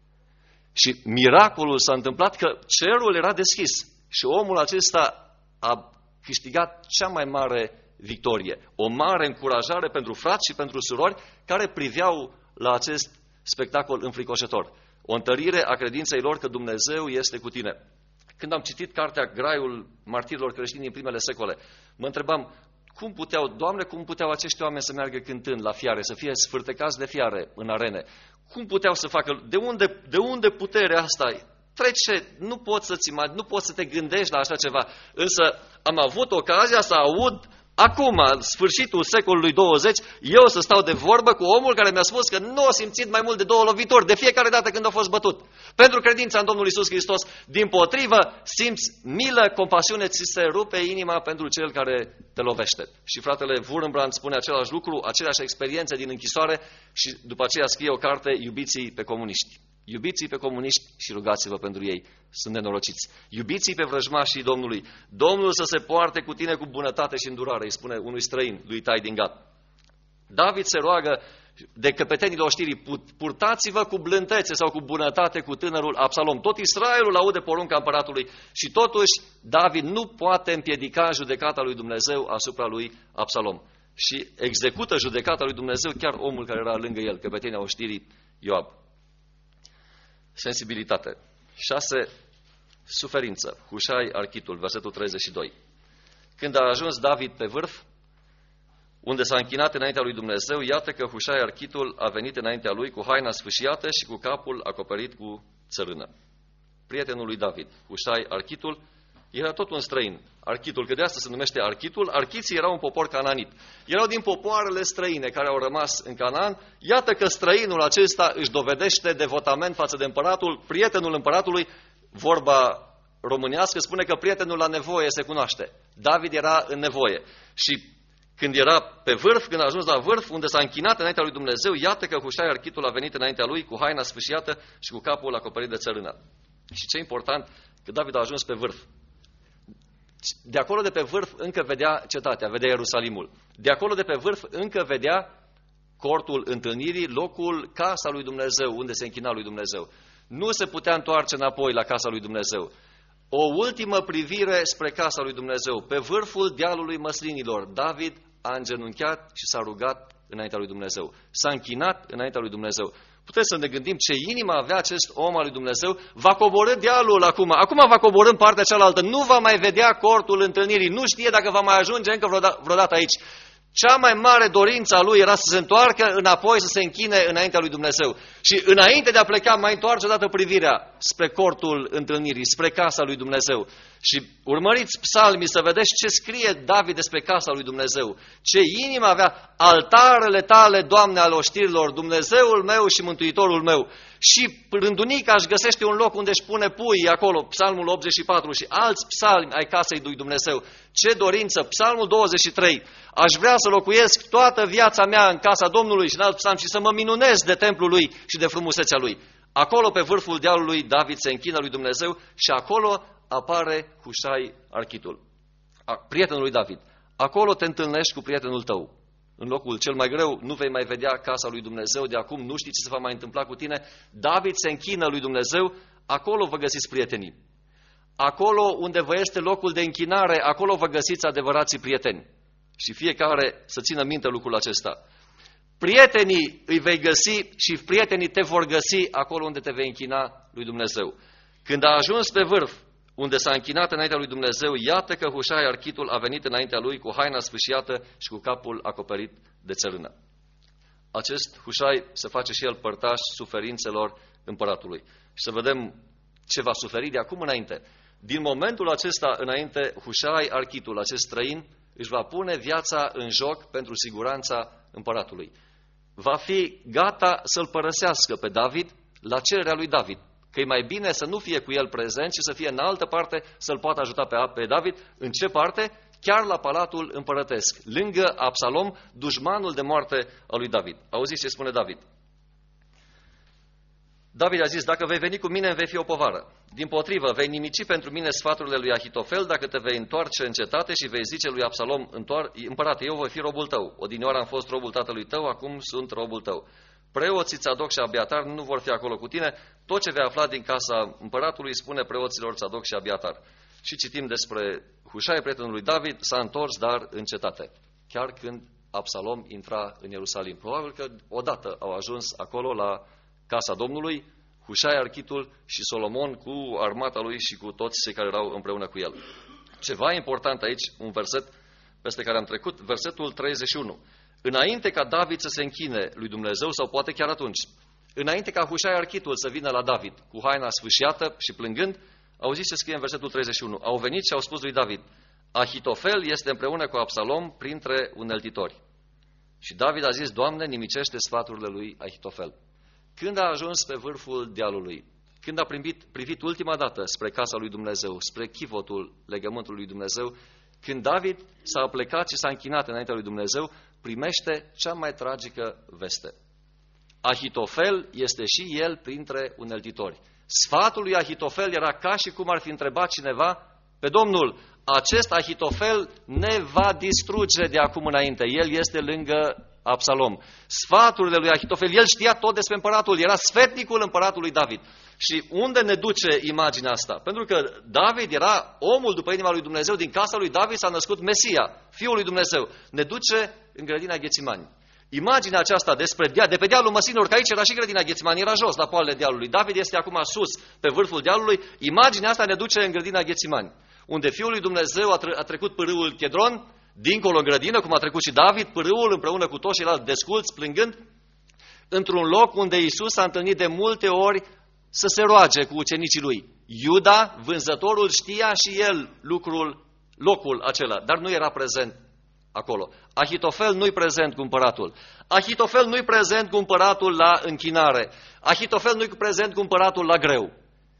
Și miracolul s-a întâmplat că cerul era deschis și omul acesta a câștigat cea mai mare victorie, o mare încurajare pentru frați și pentru surori care priveau la acest spectacol înfricoșător. O întărire a credinței lor că Dumnezeu este cu tine. Când am citit cartea Graiul martirilor creștini din primele secole, mă întrebam, cum puteau, Doamne, cum puteau acești oameni să meargă cântând la fiare, să fie sfârtecați de fiare în arene? Cum puteau să facă? De unde, de unde puterea asta? Trece, nu poți să-ți imagini, nu poți să te gândești la așa ceva. Însă am avut ocazia să aud acum, în sfârșitul secolului douăzeci, eu să stau de vorbă cu omul care mi-a spus că nu a simțit mai mult de două lovituri de fiecare dată când a fost bătut. Pentru credința în Domnul Iisus Hristos, dimpotrivă, simți milă, compasiune, ți se rupe inima pentru cel care te lovește. Și fratele Wurmbrand spune același lucru, aceleași experiențe din închisoare și după aceea scrie o carte, Iubiți-i pe comuniști. Iubiți-i pe comuniști și rugați-vă pentru ei. Sunt nenorociți. Iubiți-i pe vrăjmașii Domnului. Domnul să se poarte cu tine cu bunătate și îndurare, îi spune unui străin, lui Tai din Gat. David se roagă de căpetenile oștirii, purtați-vă cu blândețe sau cu bunătate cu tânărul Absalom. Tot Israelul aude porunca împăratului și totuși David nu poate împiedica judecata lui Dumnezeu asupra lui Absalom. Și execută judecata lui Dumnezeu chiar omul care era lângă el, căpetenia oștirii Ioab. Sensibilitate. șase. Suferință. Hușai Architul, versetul treizeci și doi. Când a ajuns David pe vârf, unde s-a închinat înaintea lui Dumnezeu, iată că Hușai Architul a venit înaintea lui cu haina sfâșiată și cu capul acoperit cu țărână. Prietenul lui David, Hușai Architul, era tot un străin. Architul, că de asta se numește Architul, archiții erau un popor cananit. Erau din popoarele străine care au rămas în Canaan. Iată că străinul acesta își dovedește devotament față de împăratul, prietenul împăratului. Vorba românească spune că prietenul la nevoie se cunoaște. David era în nevoie. Și când era pe vârf, când a ajuns la vârf, unde s-a închinat înaintea lui Dumnezeu, iată că Hușai Architul a venit înaintea lui cu haina sfâșiată și cu capul acoperit de țărână. Și ce important, că David a ajuns pe vârf. De acolo de pe vârf încă vedea cetatea, vedea Ierusalimul. De acolo de pe vârf încă vedea cortul întâlnirii, locul, casa lui Dumnezeu, unde se închina lui Dumnezeu. Nu se putea întoarce înapoi la casa lui Dumnezeu. O ultimă privire spre casa lui Dumnezeu. Pe vârful dealului măslinilor, David a îngenunchiat și s-a rugat înaintea lui Dumnezeu. S-a închinat înaintea lui Dumnezeu. Puteți să ne gândim ce inimă avea acest om al lui Dumnezeu. Va coborî dealul acum. Acum va coborî în partea cealaltă. Nu va mai vedea cortul întâlnirii. Nu știe dacă va mai ajunge încă vreodată aici. Cea mai mare dorință a lui era să se întoarcă înapoi, să se închine înaintea lui Dumnezeu. Și înainte de a pleca, mai întoarce odată privirea spre cortul întâlnirii, spre casa lui Dumnezeu. Și urmăriți psalmii să vedeți ce scrie David despre casa lui Dumnezeu. Ce inimă avea: altarele tale, Doamne, al oștirilor, Dumnezeul meu și Mântuitorul meu. Și rândunica își găsește un loc unde își pune pui acolo, psalmul optzeci și patru și alți psalmi ai casei lui Dumnezeu. Ce dorință! Psalmul douăzeci și trei. Aș vrea să locuiesc toată viața mea în casa Domnului, și în alt psalm, și să mă minunez de templul lui și de frumusețea lui. Acolo, pe vârful dealului, David se închină lui Dumnezeu și acolo apare Hușai Architul, prietenul lui David. Acolo te întâlnești cu prietenul tău. În locul cel mai greu nu vei mai vedea casa lui Dumnezeu de acum, nu știi ce se va mai întâmpla cu tine. David se închină lui Dumnezeu, acolo vă găsiți prietenii. Acolo unde vă este locul de închinare, acolo vă găsiți adevărații prieteni. Și fiecare să țină minte lucrul acesta. Prietenii îi vei găsi și prietenii te vor găsi acolo unde te vei închina lui Dumnezeu. Când a ajuns pe vârf, unde s-a închinat înaintea lui Dumnezeu, iată că Hușai Architul a venit înaintea lui cu haina sfâșiată și cu capul acoperit de țărână. Acest Hușai se face și el părtaș suferințelor împăratului. Și să vedem ce va suferi de acum înainte. Din momentul acesta înainte, Hușai Architul, acest străin, își va pune viața în joc pentru siguranța împăratului. Va fi gata să-l părăsească pe David la cererea lui David. Că e mai bine să nu fie cu el prezent, ci să fie în altă parte, să-l poată ajuta pe, pe David. În ce parte? Chiar la palatul împărătesc, lângă Absalom, dușmanul de moarte al lui David. Auziți ce spune David? David a zis: dacă vei veni cu mine, vei fi o povară. Dimpotrivă, vei nimici pentru mine sfaturile lui Ahitofel, dacă te vei întoarce în cetate și vei zice lui Absalom: împărate, eu voi fi robul tău. Odinioară am fost robul tatălui tău, acum sunt robul tău. Preoții Țadoc și Abiatar nu vor fi acolo cu tine. Tot ce vei afla din casa împăratului spune preoților Țadoc și Abiatar. Și citim despre Hușai, prietenul lui David, s-a întors, dar în cetate. Chiar când Absalom intra în Ierusalim. Probabil că odată au ajuns acolo la casa Domnului, Hușai Architul și Solomon cu armata lui și cu toți cei care erau împreună cu el. Ceva important aici, un verset peste care am trecut, versetul treizeci și unu. Înainte ca David să se închine lui Dumnezeu, sau poate chiar atunci, înainte ca Hușai Architul să vină la David cu haina sfâșiată și plângând, auziți ce scrie în versetul treizeci și unu. Au venit și au spus lui David: Ahitofel este împreună cu Absalom printre uneltitori. Și David a zis: Doamne, nimicește sfaturile lui Ahitofel. Când a ajuns pe vârful dealului, când a privit, privit ultima dată spre casa lui Dumnezeu, spre chivotul legământului lui Dumnezeu, când David s-a plecat și s-a închinat înaintea lui Dumnezeu, primește cea mai tragică veste. Ahitofel este și el printre uneltitori. Sfatul lui Ahitofel era ca și cum ar fi întrebat cineva pe Domnul: acest Ahitofel ne va distruge de acum înainte. El este lângă Absalom. Sfaturile lui Ahitofel, el știa tot despre împăratul, era sfetnicul împăratului David. Și unde ne duce imaginea asta? Pentru că David era omul după inima lui Dumnezeu, din casa lui David s-a născut Mesia, Fiul lui Dumnezeu. Ne duce în grădina Ghețimani. Imaginea aceasta despre dea, de pe dealul măsinilor, că aici era și grădina Ghețimani, era jos la poalele dealului. David este acum sus, pe vârful dealului. Imaginea asta ne duce în grădina Ghețimani, unde Fiul lui Dumnezeu a, tre- a trecut pârâul Chedron, dincolo în grădină, cum a trecut și David, pârâul împreună cu toți ceilalți desculți, plângând, într-un loc unde Iisus s-a întâlnit de multe ori să se roage cu ucenicii lui. Iuda, vânzătorul, știa și el lucrul, locul acela, dar nu era prezent acolo. Ahitofel nu-i prezent cu împăratul. Ahitofel nu-i prezent cu împăratul la închinare. Ahitofel nu-i prezent cu împăratul la greu.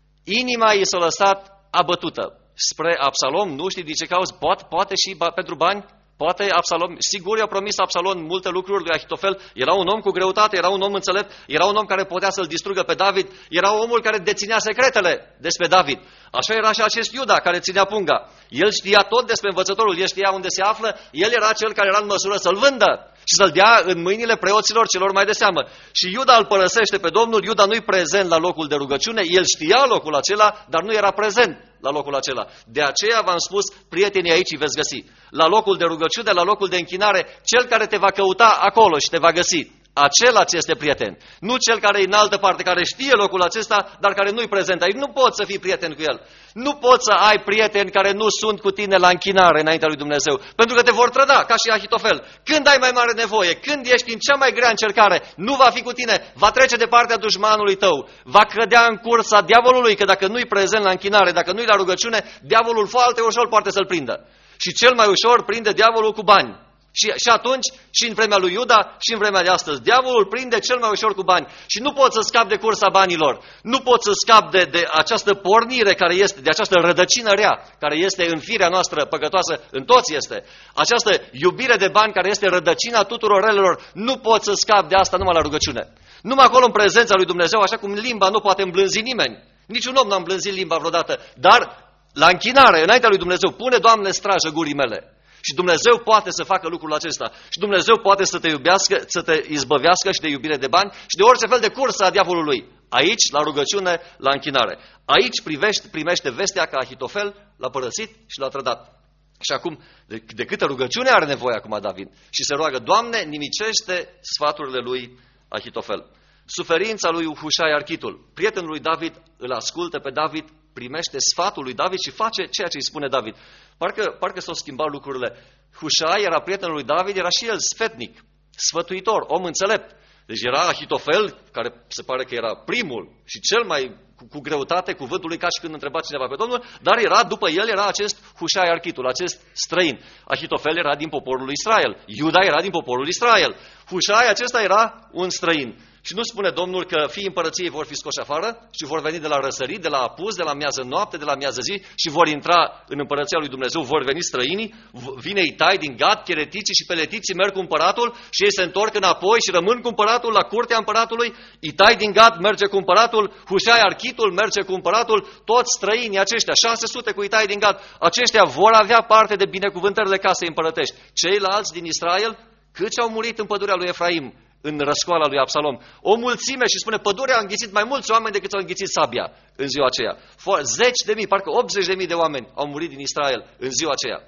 Inima i s-a lăsat abătută spre Absalom, nu știi de ce cauză, poate, poate și ba, pentru bani. Poate Absalom, sigur i-a promis Absalom multe lucruri lui Ahitofel, era un om cu greutate, era un om înțelept, era un om care putea să-l distrugă pe David, era omul care deținea secretele despre David. Așa era și acest Iuda care ținea punga. El știa tot despre învățătorul, el știa unde se află, el era cel care era în măsură să-l vândă și să-l dea în mâinile preoților celor mai de seamă. Și Iuda îl părăsește pe Domnul, Iuda nu-i prezent la locul de rugăciune, el știa locul acela, dar nu era prezent la locul acela. De aceea v-am spus, prietenii aici îi veți găsi. La locul de rugăciune, la locul de închinare, cel care te va căuta acolo și te va găsi. Acela ți este prieten. Nu cel care e în altă parte, care știe locul acesta, dar care nu-i prezent aici. Nu poți să fii prieten cu el. Nu poți să ai prieteni care nu sunt cu tine la închinare înaintea lui Dumnezeu. Pentru că te vor trăda, ca și Ahitofel. Când ai mai mare nevoie, când ești în cea mai grea încercare, nu va fi cu tine, va trece de partea dușmanului tău, va cădea în cursa diavolului, că dacă nu-i prezent la închinare, dacă nu-i la rugăciune, diavolul foarte ușor poate să-l prindă. Și cel mai ușor prinde diavolul cu bani. Și, și atunci, și în vremea lui Iuda, și în vremea de astăzi, diavolul prinde cel mai ușor cu bani. Și nu poți să scapi de cursa banilor. Nu poți să scapi de, de această pornire care este, de această rădăcină rea, care este în firea noastră păcătoasă, în toți este. Această iubire de bani care este rădăcina tuturor relelor, nu poți să scapi de asta numai la rugăciune. Numai acolo în prezența lui Dumnezeu, așa cum limba nu poate îmblânzi nimeni. Niciun om n-a îmblânzit limba vreodată, dar la închinare, înaintea lui Dumnezeu, pune, Doamne, strajă gurii mele. Și Dumnezeu poate să facă lucrul acesta. Și Dumnezeu poate să te iubească, să te izbăvească și de iubire de bani și de orice fel de cursă a diavolului. Aici, la rugăciune, la închinare. Aici privește, primește vestea că Ahitofel l-a părăsit și l-a trădat. Și acum, de, de câtă rugăciune are nevoie acum David? Și se roagă, Doamne, nimicește sfaturile lui Ahitofel. Suferința lui Hușai Architul. Prietenul lui David îl ascultă pe David, primește sfatul lui David și face ceea ce îi spune David. Parcă, parcă s-au schimbat lucrurile. Hușai era prietenul lui David, era și el sfetnic, sfătuitor, om înțelept. Deci era Ahitofel, care se pare că era primul și cel mai cu, cu greutate cuvântul lui, ca și când întreba cineva pe Domnul, dar era, după el era acest Hușai Architul, acest străin. Ahitofel era din poporul lui Israel, Iuda era din poporul Israel. Hușai acesta era un străin. Și nu spune Domnul că fiii împărăției vor fi scoși afară și vor veni de la răsărit, de la apus, de la miază noapte, de la miază zi și vor intra în împărăția lui Dumnezeu, vor veni străinii, vine Itai din Gad, cheretiții și peletiții merg cu împăratul și ei se întorc înapoi și rămân cu împăratul la curtea împăratului. Itai din Gad merge cu împăratul, Hușai Architul merge cu împăratul, toți străinii aceștia, șase sute cu Itai din Gad, aceștia vor avea parte de binecuvântările casei împărătești. Ceilalți din Israel, câți au murit în pădurea lui Efraim, în răscoala lui Absalom? O mulțime, și spune, pădurea a înghițit mai mulți oameni decât au înghițit sabia în ziua aceea. Zeci de mii, parcă optzeci de mii de oameni au murit din Israel în ziua aceea.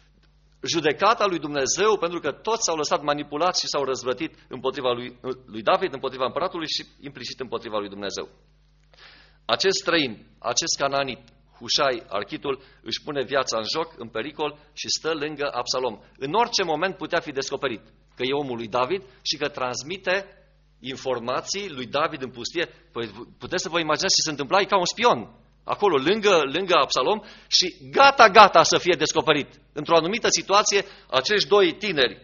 Judecata lui Dumnezeu, pentru că toți s-au lăsat manipulați și s-au răzvrătit împotriva lui, lui David, împotriva împăratului și implicit împotriva lui Dumnezeu. Acest străin, acest cananit, Hușai Architul, își pune viața în joc, în pericol și stă lângă Absalom. În orice moment putea fi descoperit că e omul lui David și că transmite informații lui David în pustie. Păi puteți să vă imaginați ce se întâmpla, e ca un spion acolo, lângă, lângă Absalom și gata, gata să fie descoperit. Într-o anumită situație, acești doi tineri,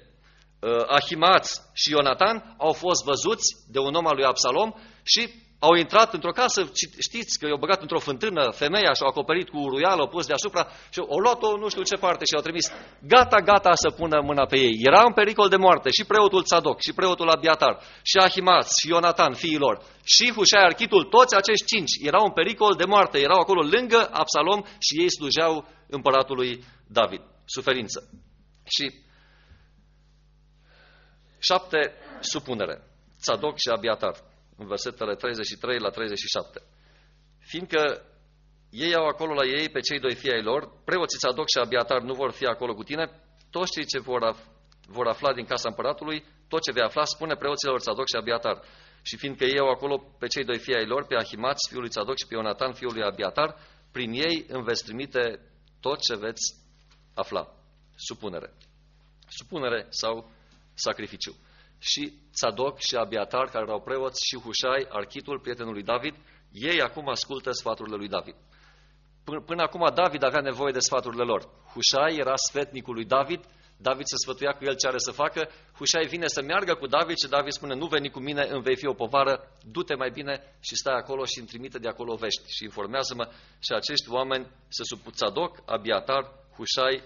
Ahimaț și Ionatan, au fost văzuți de un om al lui Absalom și au intrat într-o casă, știți că i-au băgat într-o fântână femeia și au acoperit cu uruială, au pus deasupra și au luat-o nu știu ce parte și au trimis gata, gata să pună mâna pe ei. Era în pericol de moarte și preotul Tzadok, și preotul Abiatar, și Ahimaț, și Ionatan, fiilor, și Hușai Architul, toți acești cinci erau în pericol de moarte, erau acolo lângă Absalom și ei slujeau împăratului David. Suferință. Și șapte, supunere. Tzadok și Abiatar. În versetele treizeci și trei la treizeci și șapte. Fiindcă ei au acolo la ei pe cei doi fii ai lor, preoții Tzadok și Abiatar nu vor fi acolo cu tine, toți cei ce vor, af vor afla din casa împăratului, tot ce vei afla, spune preoților Tzadok și Abiatar. Și fiindcă ei au acolo pe cei doi fii ai lor, pe Ahimaț, fiul lui Tzadok, și pe Ionatan, fiul lui Abiatar, prin ei îmi veți trimite tot ce veți afla. Supunere. Supunere sau sacrificiu. Și Tzadok și Abiatar, care erau preoți, și Hușai, Architul, prietenul lui David, ei acum ascultă sfaturile lui David. Până acum David avea nevoie de sfaturile lor. Hușai era sfetnicul lui David, David se sfătuia cu el ce are să facă, Hușai vine să meargă cu David și David spune, nu veni cu mine, îmi vei fi o povară, du-te mai bine și stai acolo și îmi trimite de acolo vești și informează-mă. Și acești oameni se supun, Tzadok, Abiatar, Hușai,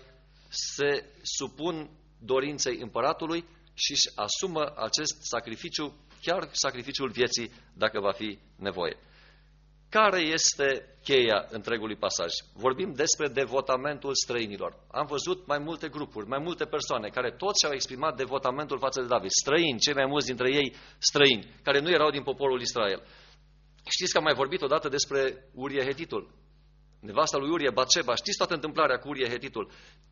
se supun dorinței împăratului și își asumă acest sacrificiu, chiar sacrificiul vieții, dacă va fi nevoie. Care este cheia întregului pasaj? Vorbim despre devotamentul străinilor. Am văzut mai multe grupuri, mai multe persoane care toți și-au exprimat devotamentul față de David. Străini, cei mai mulți dintre ei străini, care nu erau din poporul Israel. Știți că am mai vorbit odată despre Urie Hetitul. Nevasta lui Urie, Batșeba. Știți toată întâmplarea cu Urie Hetitul?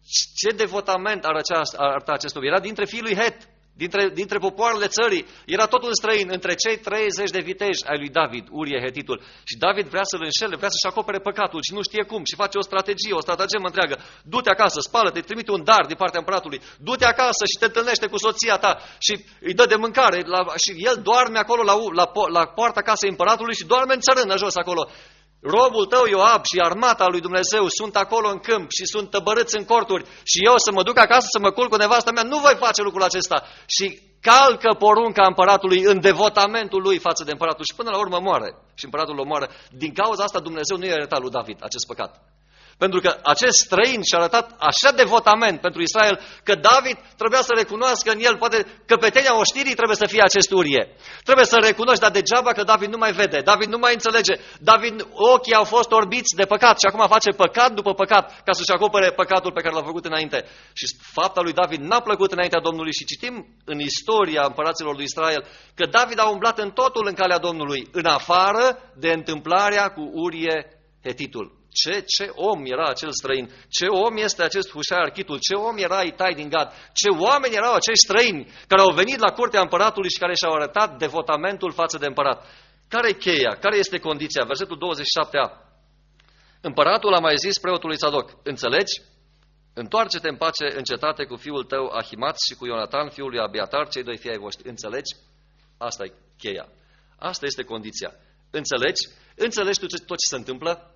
Ce devotament arăta acest om? Era dintre fiii lui Het. Dintre, dintre popoarele țării, era tot un străin între cei treizeci de viteji ai lui David, Urie Hetitul. Și David vrea să-l înșele, vrea să-și acopere păcatul și nu știe cum și face o strategie, o stratagemă întreagă. Du-te acasă, spală-te, trimite un dar din partea împăratului, du-te acasă și te întâlnește cu soția ta și îi dă de mâncare. La, și el doarme acolo la, la, la poarta casei împăratului și doarme în țărână jos acolo. Robul tău Ioab și armata lui Dumnezeu sunt acolo în câmp și sunt tăbărâți în corturi și eu să mă duc acasă să mă culc cu nevasta mea, nu voi face lucrul acesta. Și calcă porunca împăratului în devotamentul lui față de împăratul și până la urmă moare. Și împăratul o moară. Din cauza asta Dumnezeu nu i-a iertat lui David acest păcat. Pentru că acest străin și-a arătat așa devotament pentru Israel că David trebuia să recunoască în el, poate căpetenia oștirii trebuie să fie acest Urie. Trebuie să recunoști, dar degeaba că David nu mai vede, David nu mai înțelege, David, ochii au fost orbiți de păcat și acum face păcat după păcat ca să-și acopere păcatul pe care l-a făcut înainte. Și fapta lui David n-a plăcut înaintea Domnului și citim în istoria împăraților lui Israel că David a umblat în totul în calea Domnului, în afară de întâmplarea cu Urie Hetitul. Ce, ce om era acel străin, ce om este acest Hușai Architul, ce om era Itai din Gad, ce oameni erau acești străini care au venit la curtea împăratului și care și-au arătat devotamentul față de împărat. Care e cheia? Care este condiția? Versetul douăzeci și șapte a. Împăratul a mai zis preotului Tzadok, înțelegi? Întoarce-te în pace în cetate cu fiul tău Ahimaț și cu Ionatan, fiul lui Abiatar, cei doi fii ai voștri. Înțelegi? Asta e cheia. Asta este condiția. Înțelegi? Înțelegi tu tot ce se întâmplă?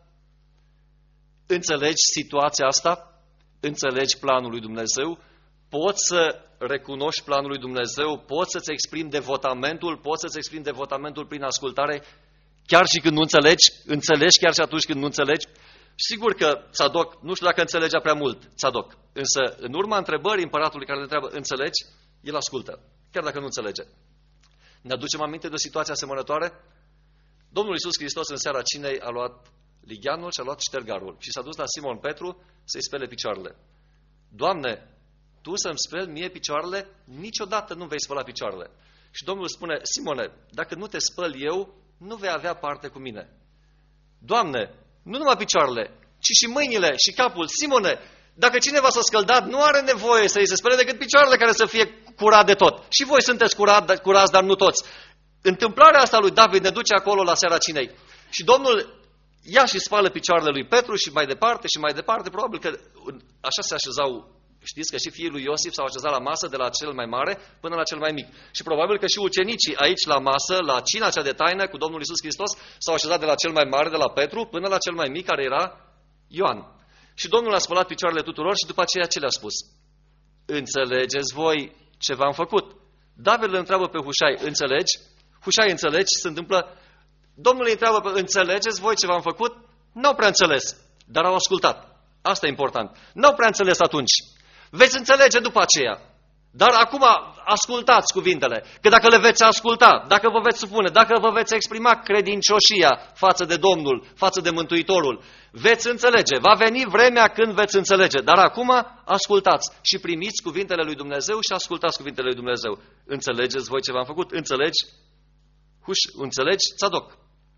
Înțelegi situația asta? Înțelegi planul lui Dumnezeu? Poți să recunoști planul lui Dumnezeu? Poți să-ți exprimi devotamentul? Poți să-ți exprimi devotamentul prin ascultare? Chiar și când nu înțelegi? Înțelegi chiar și atunci când nu înțelegi? Sigur că Tzadok, nu știu dacă înțelegea prea mult, Tzadok, însă în urma întrebării împăratului care le întreabă, înțelegi? El ascultă, chiar dacă nu înțelege. Ne aducem aminte de o situație asemănătoare? Domnul Iisus Hristos în seara cinei a luat ligheanul și a luat ștergarul și s-a dus la Simon Petru să-i spele picioarele. Doamne, Tu să-mi speli mie picioarele? Niciodată nu vei spăla picioarele. Și Domnul spune, Simone, dacă nu te spăl eu, nu vei avea parte cu mine. Doamne, nu numai picioarele, ci și mâinile și capul. Simone, dacă cineva s-a scăldat, nu are nevoie să îi se spele decât picioarele care să fie curat de tot. Și voi sunteți curat, curați, dar nu toți. Întâmplarea asta lui David ne duce acolo la seara cinei. Și Domnul ia și spală picioarele lui Petru și mai departe și mai departe. Probabil că așa se așezau. Știți că și fiii lui Iosif s-au așezat la masă de la cel mai mare până la cel mai mic. Și probabil că și ucenicii aici la masă, la cina cea de taină cu Domnul Iisus Hristos, s-au așezat de la cel mai mare, de la Petru, până la cel mai mic, care era Ioan. Și Domnul a spălat picioarele tuturor și după aceea ce le-a spus? Înțelegeți voi ce v-am făcut? David îl întreabă pe Hușai, înțelegi? Hușai, înțelegi? Se întâmplă... Domnul îi întreabă, pe, înțelegeți voi ce v-am făcut? N-au prea înțeles, dar au ascultat. Asta e important. N-au prea înțeles atunci. Veți înțelege după aceea. Dar acum ascultați cuvintele. Că dacă le veți asculta, dacă vă veți supune, dacă vă veți exprima credincioșia față de Domnul, față de Mântuitorul, veți înțelege. Va veni vremea când veți înțelege. Dar acum ascultați și primiți cuvintele lui Dumnezeu și ascultați cuvintele lui Dumnezeu. Înțelegeți voi ce v-am făcut? Înțelegi? Huș, înțelegi? Tzadok.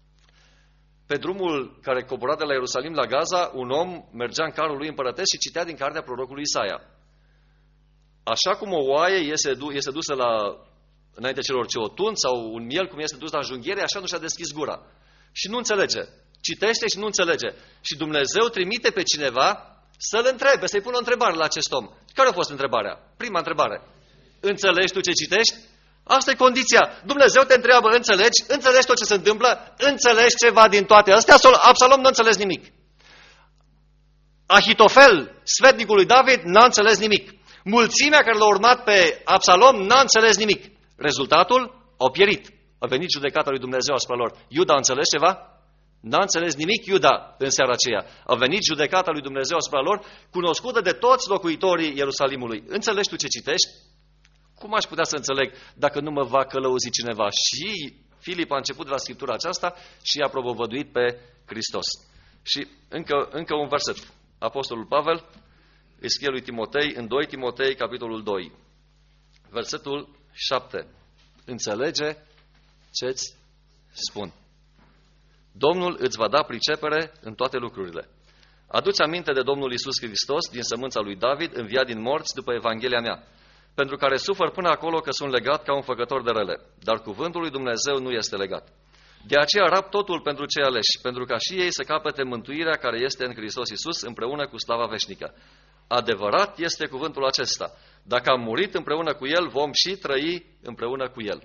Pe drumul care cobora de la Ierusalim la Gaza, un om mergea în carul lui împărătesc și citea din cartea prorocului Isaia. Așa cum o oaie este, este dusă la, înaintea celor ce o tund, sau un miel cum este dus la junghiere, așa nu și-a deschis gura. Și nu înțelege. Citește și nu înțelege. Și Dumnezeu trimite pe cineva să-l întrebe, să-i pună o întrebare la acest om. Care a fost întrebarea? Prima întrebare. Înțelegi tu ce citești? Asta e condiția. Dumnezeu te întreabă, înțelegi? Înțelegi tot ce se întâmplă? Înțelegi ceva din toate astea? Absalom nu înțeles nimic. Ahitofel, sfetnicul lui David, n-a înțeles nimic. Mulțimea care l-a urmat pe Absalom n-a înțeles nimic. Rezultatul? Au pierit. A venit judecata lui Dumnezeu asupra lor. Iuda a înțeles ceva? N-a înțeles nimic Iuda în seara aceea. A venit judecata lui Dumnezeu asupra lor, cunoscută de toți locuitorii Ierusalimului. Înțelegi tu ce citești? Cum aș putea să înțeleg dacă nu mă va călăuzi cineva? Și Filip a început de la Scriptura aceasta și i-a propovăduit pe Hristos. Și încă, încă un verset. Apostolul Pavel îi scrie lui Timotei în doi Timotei, capitolul doi, versetul șapte. Înțelege ce-ți spun. Domnul îți va da pricepere în toate lucrurile. Adu-ți aminte de Domnul Iisus Hristos din sămânța lui David, înviat din morți după Evanghelia mea, pentru care sufăr până acolo că sunt legat ca un făcător de rele, dar cuvântul lui Dumnezeu nu este legat. De aceea rab totul pentru cei aleși, pentru ca și ei să capete mântuirea care este în Hristos Iisus împreună cu slava veșnică. Adevărat este cuvântul acesta. Dacă am murit împreună cu El, vom și trăi împreună cu El.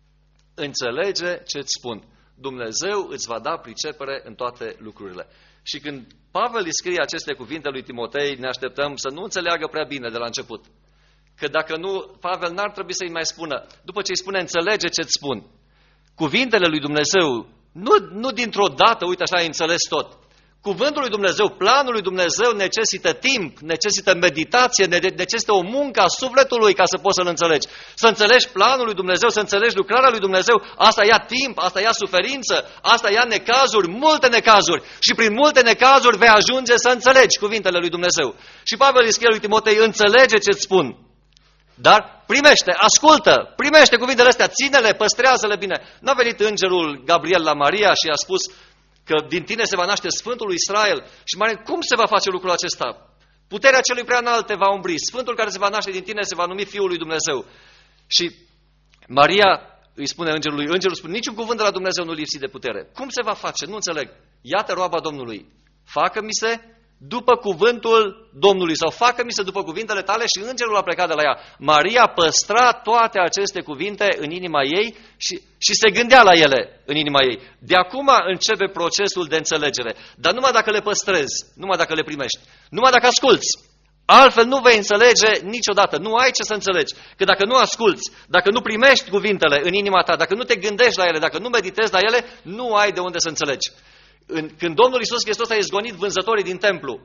Înțelege ce-ți spun. Dumnezeu îți va da pricepere în toate lucrurile. Și când Pavel îi scrie aceste cuvinte lui Timotei, ne așteptăm să nu înțeleagă prea bine de la început. Că dacă nu, Pavel n-ar trebui să-i mai spună. După ce îi spune, înțelege ce-ți spun. Cuvintele lui Dumnezeu, nu, nu dintr-o dată, uite așa, ai înțeles tot. Cuvântul lui Dumnezeu, planul lui Dumnezeu necesită timp, necesită meditație, necesită o muncă a sufletului ca să poți să-l înțelegi. Să înțelegi planul lui Dumnezeu, să înțelegi lucrarea lui Dumnezeu, asta ia timp, asta ia suferință, asta ia necazuri, multe necazuri. Și prin multe necazuri vei ajunge să înțelegi cuvintele lui Dumnezeu. Și Pavel îi scrie lui Timotei, înțelege ce-ți spun. Dar primește, ascultă, primește cuvintele astea, ține-le, păstrează-le bine. N-a venit îngerul Gabriel la Maria și a spus că din tine se va naște Sfântul lui Israel. Și Maria, cum se va face lucrul acesta? Puterea celui prea înalt te va umbri. Sfântul care se va naște din tine se va numi Fiul lui Dumnezeu. Și Maria îi spune îngerului, îngerul spune, niciun cuvânt de la Dumnezeu nu lipsi de putere. Cum se va face? Nu înțeleg. Iată roaba Domnului. Facă-mi se după cuvântul Domnului sau facă-mi se după cuvintele tale și îngerul a plecat de la ea. Maria păstra toate aceste cuvinte în inima ei și, și se gândea la ele în inima ei. De acum începe procesul de înțelegere. Dar numai dacă le păstrezi, numai dacă le primești, numai dacă asculți. Altfel nu vei înțelege niciodată, nu ai ce să înțelegi. Că dacă nu asculți, dacă nu primești cuvintele în inima ta, dacă nu te gândești la ele, dacă nu meditezi la ele, nu ai de unde să înțelegi. Când Domnul Iisus Hristos a izgonit vânzătorii din templu,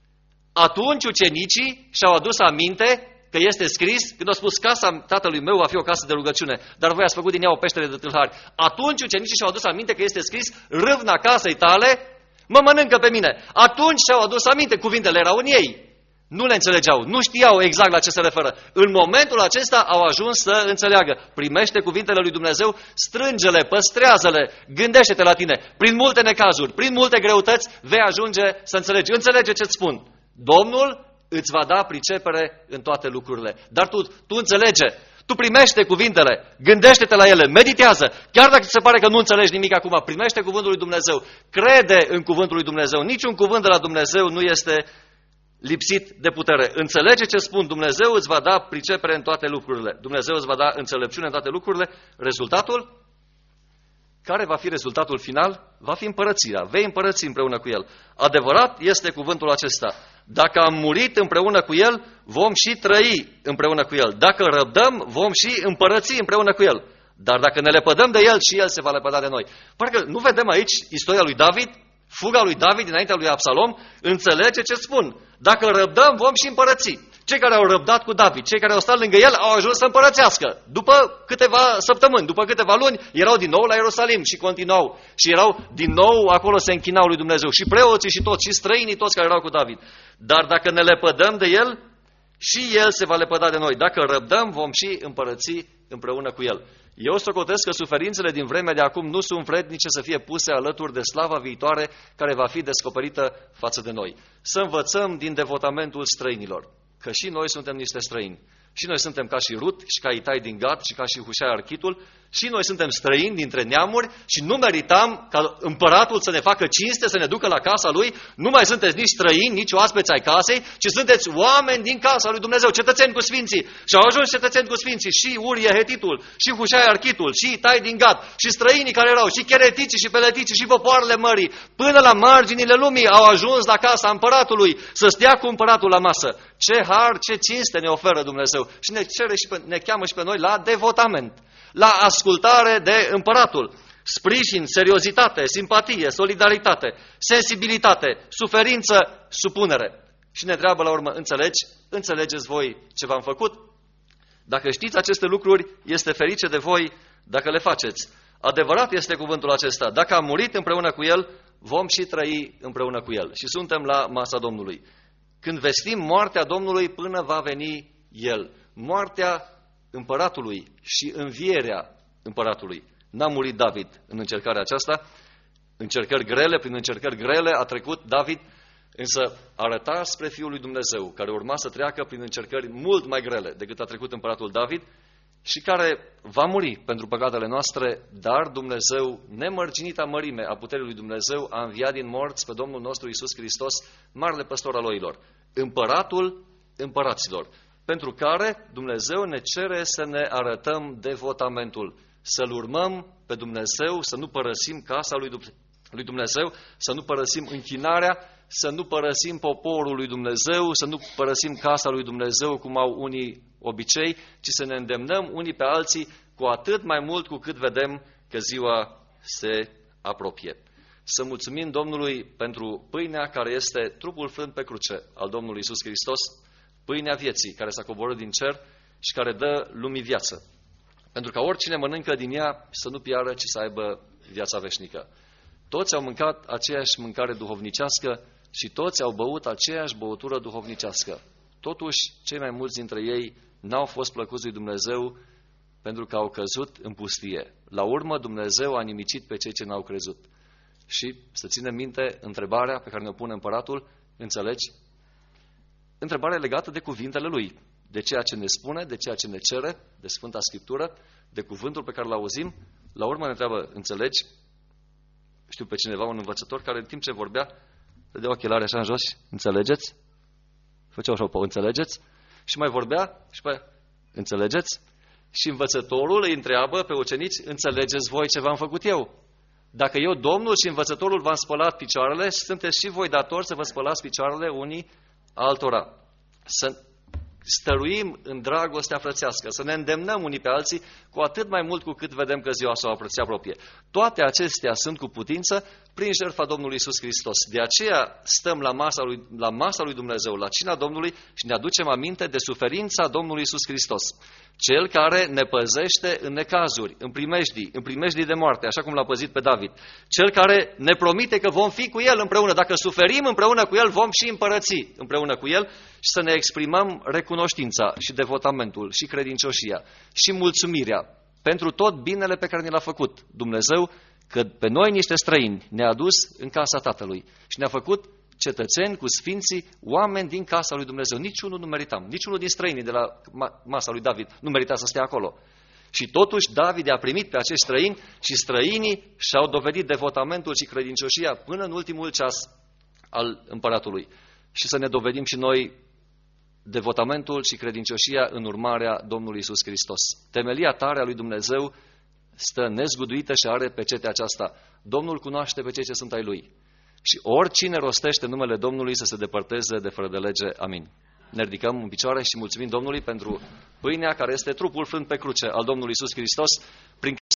atunci ucenicii și-au adus aminte că este scris, când au spus, casa tatălui meu va fi o casă de rugăciune, dar voi ați făcut din ea o peștere de tâlhari. Atunci ucenicii și-au adus aminte că este scris, râvna casei tale mă mănâncă pe mine. Atunci și-au adus aminte, cuvintele erau în ei. Nu le înțelegeau, nu știau exact la ce se referă. În momentul acesta au ajuns să înțeleagă. Primește cuvintele lui Dumnezeu, strânge-le, păstrează-le, gândește-te la tine. Prin multe necazuri, prin multe greutăți, vei ajunge să înțelegi. Înțelege ce-ți spun. Domnul îți va da pricepere în toate lucrurile. Dar tu, tu înțelege, tu primește cuvintele, gândește-te la ele, meditează. Chiar dacă ți se pare că nu înțelegi nimic acum, primește cuvântul lui Dumnezeu. Crede în cuvântul lui Dumnezeu. Niciun cuvânt de la Dumnezeu nu este lipsit de putere. Înțelege ce spun, Dumnezeu îți va da pricepere în toate lucrurile. Dumnezeu îți va da înțelepciune în toate lucrurile. Rezultatul? Care va fi rezultatul final? Va fi împărățirea. Vei împărăți împreună cu El. Adevărat este cuvântul acesta. Dacă am murit împreună cu El, vom și trăi împreună cu El. Dacă răbdăm, vom și împărăți împreună cu El. Dar dacă ne lepădăm de El, și El se va lepăda de noi. Parcă nu vedem aici istoria lui David? Fuga lui David dinaintea lui Absalom, înțelege ce spun. Dacă răbdăm, vom și împărăți. Cei care au răbdat cu David, cei care au stat lângă el, au ajuns să împărățească. După câteva săptămâni, după câteva luni, erau din nou la Ierusalim și continuau. Și erau din nou, acolo se închinau lui Dumnezeu. Și preoții și toți, și străinii toți care erau cu David. Dar dacă ne lepădăm de el, și el se va lepăda de noi. Dacă răbdăm, vom și împărăți împreună cu el. Eu socotesc că suferințele din vremea de acum nu sunt vrednice să fie puse alături de slava viitoare care va fi descoperită față de noi. Să învățăm din devotamentul străinilor, că și noi suntem niște străini. Și noi suntem ca și Rut și ca Itai din Gad și ca și Hușai Architul Și noi suntem străini dintre neamuri și nu meritam ca împăratul să ne facă cinste, să ne ducă la casa lui. Nu mai sunteți nici străini, nici oaspeți ai casei, ci sunteți oameni din casa lui Dumnezeu, cetățeni cu sfinții. Și au ajuns cetățeni cu sfinții și Urie Hetitul, și Hușai Architul, și Itai din Gad, și străinii care erau, și chereticii, și peleticii, și popoarele mării, până la marginile lumii au ajuns la casa împăratului, să stea cu împăratul la masă. Ce har, ce cinste ne oferă Dumnezeu și ne cere și pe, ne cheamă și pe noi la devotament, la ascultare de împăratul, sprijin, seriozitate, simpatie, solidaritate, sensibilitate, suferință, supunere. Și ne întreabă la urmă, înțelegi? Înțelegeți voi ce v-am făcut? Dacă știți aceste lucruri, este ferice de voi dacă le faceți. Adevărat este cuvântul acesta. Dacă am murit împreună cu El, vom și trăi împreună cu El. Și suntem la masa Domnului. Când vestim moartea Domnului până va veni El. Moartea împăratului și învierea împăratului. N-a murit David în încercarea aceasta. Încercări grele, prin încercări grele a trecut David, însă arăta spre Fiul lui Dumnezeu, care urma să treacă prin încercări mult mai grele decât a trecut împăratul David și care va muri pentru păcatele noastre, dar Dumnezeu, nemărginita mărime a puterii lui Dumnezeu, a înviat din morți pe Domnul nostru Iisus Hristos, marele păstor al oilor, împăratul împăraților, pentru care Dumnezeu ne cere să ne arătăm devotamentul, să-L urmăm pe Dumnezeu, să nu părăsim casa lui Dumnezeu, să nu părăsim închinarea, să nu părăsim poporul lui Dumnezeu, să nu părăsim casa lui Dumnezeu cum au unii obicei, ci să ne îndemnăm unii pe alții cu atât mai mult cu cât vedem că ziua se apropie. Să mulțumim Domnului pentru pâinea care este trupul frânt pe cruce al Domnului Iisus Hristos, pâinea vieții care s-a coborât din cer și care dă lumii viață. Pentru ca oricine mănâncă din ea să nu piară, ci să aibă viața veșnică. Toți au mâncat aceeași mâncare duhovnicească și toți au băut aceeași băutură duhovnicească. Totuși, cei mai mulți dintre ei n-au fost plăcuți lui Dumnezeu pentru că au căzut în pustie. La urmă, Dumnezeu a nimicit pe cei ce n-au crezut. Și să ținem minte întrebarea pe care ne-o pune împăratul, înțelegi? Întrebarea legată de cuvintele lui, de ceea ce ne spune, de ceea ce ne cere, de Sfânta Scriptură, de cuvântul pe care îl auzim. La urmă ne întreabă, înțelegi? Știu pe cineva, un învățător, care în timp ce vorbea, dădea ochelari așa în jos, înțelegeți? Făcea așa, înțelegeți? Și mai vorbea și pe înțelegeți? Și învățătorul îi întreabă pe ucenici, înțelegeți voi ce v-am făcut eu? Dacă eu, Domnul și învățătorul, v-am spălat picioarele, sunteți și voi datori să vă spălați picioarele unii altora. Să stăruim în dragostea frățească, să ne îndemnăm unii pe alții, cu atât mai mult cu cât vedem că ziua se apropie. Toate acestea sunt cu putință prin jertfa Domnului Iisus Hristos. De aceea stăm la masa lui, la masa lui Dumnezeu, la cina Domnului și ne aducem aminte de suferința Domnului Iisus Hristos. Cel care ne păzește în necazuri, în primejdii, în primejdii de moarte, așa cum l-a păzit pe David. Cel care ne promite că vom fi cu El împreună. Dacă suferim împreună cu El, vom și împărăți împreună cu El și să ne exprimăm recunoștința și devotamentul și credincioșia și mulțumirea pentru tot binele pe care ne l-a făcut Dumnezeu, că pe noi niște străini ne-a adus în casa Tatălui și ne-a făcut cetățeni cu sfinții, oameni din casa lui Dumnezeu. Niciunul nu meritam, niciunul din străinii de la masa lui David nu merita să stea acolo. Și totuși David a primit pe acești străini și străinii și-au dovedit devotamentul și credincioșia până în ultimul ceas al împăratului. Și să ne dovedim și noi devotamentul și credincioșia în urmarea Domnului Iisus Hristos. Temelia tare a lui Dumnezeu stă nezguduită și are pecetea aceasta. Domnul cunoaște pe cei ce sunt ai Lui. Și oricine rostește numele Domnului să se depărteze de fără de lege. Amin. Ne ridicăm în picioare și mulțumim Domnului pentru pâinea care este trupul frânt pe cruce al Domnului Iisus Hristos, prin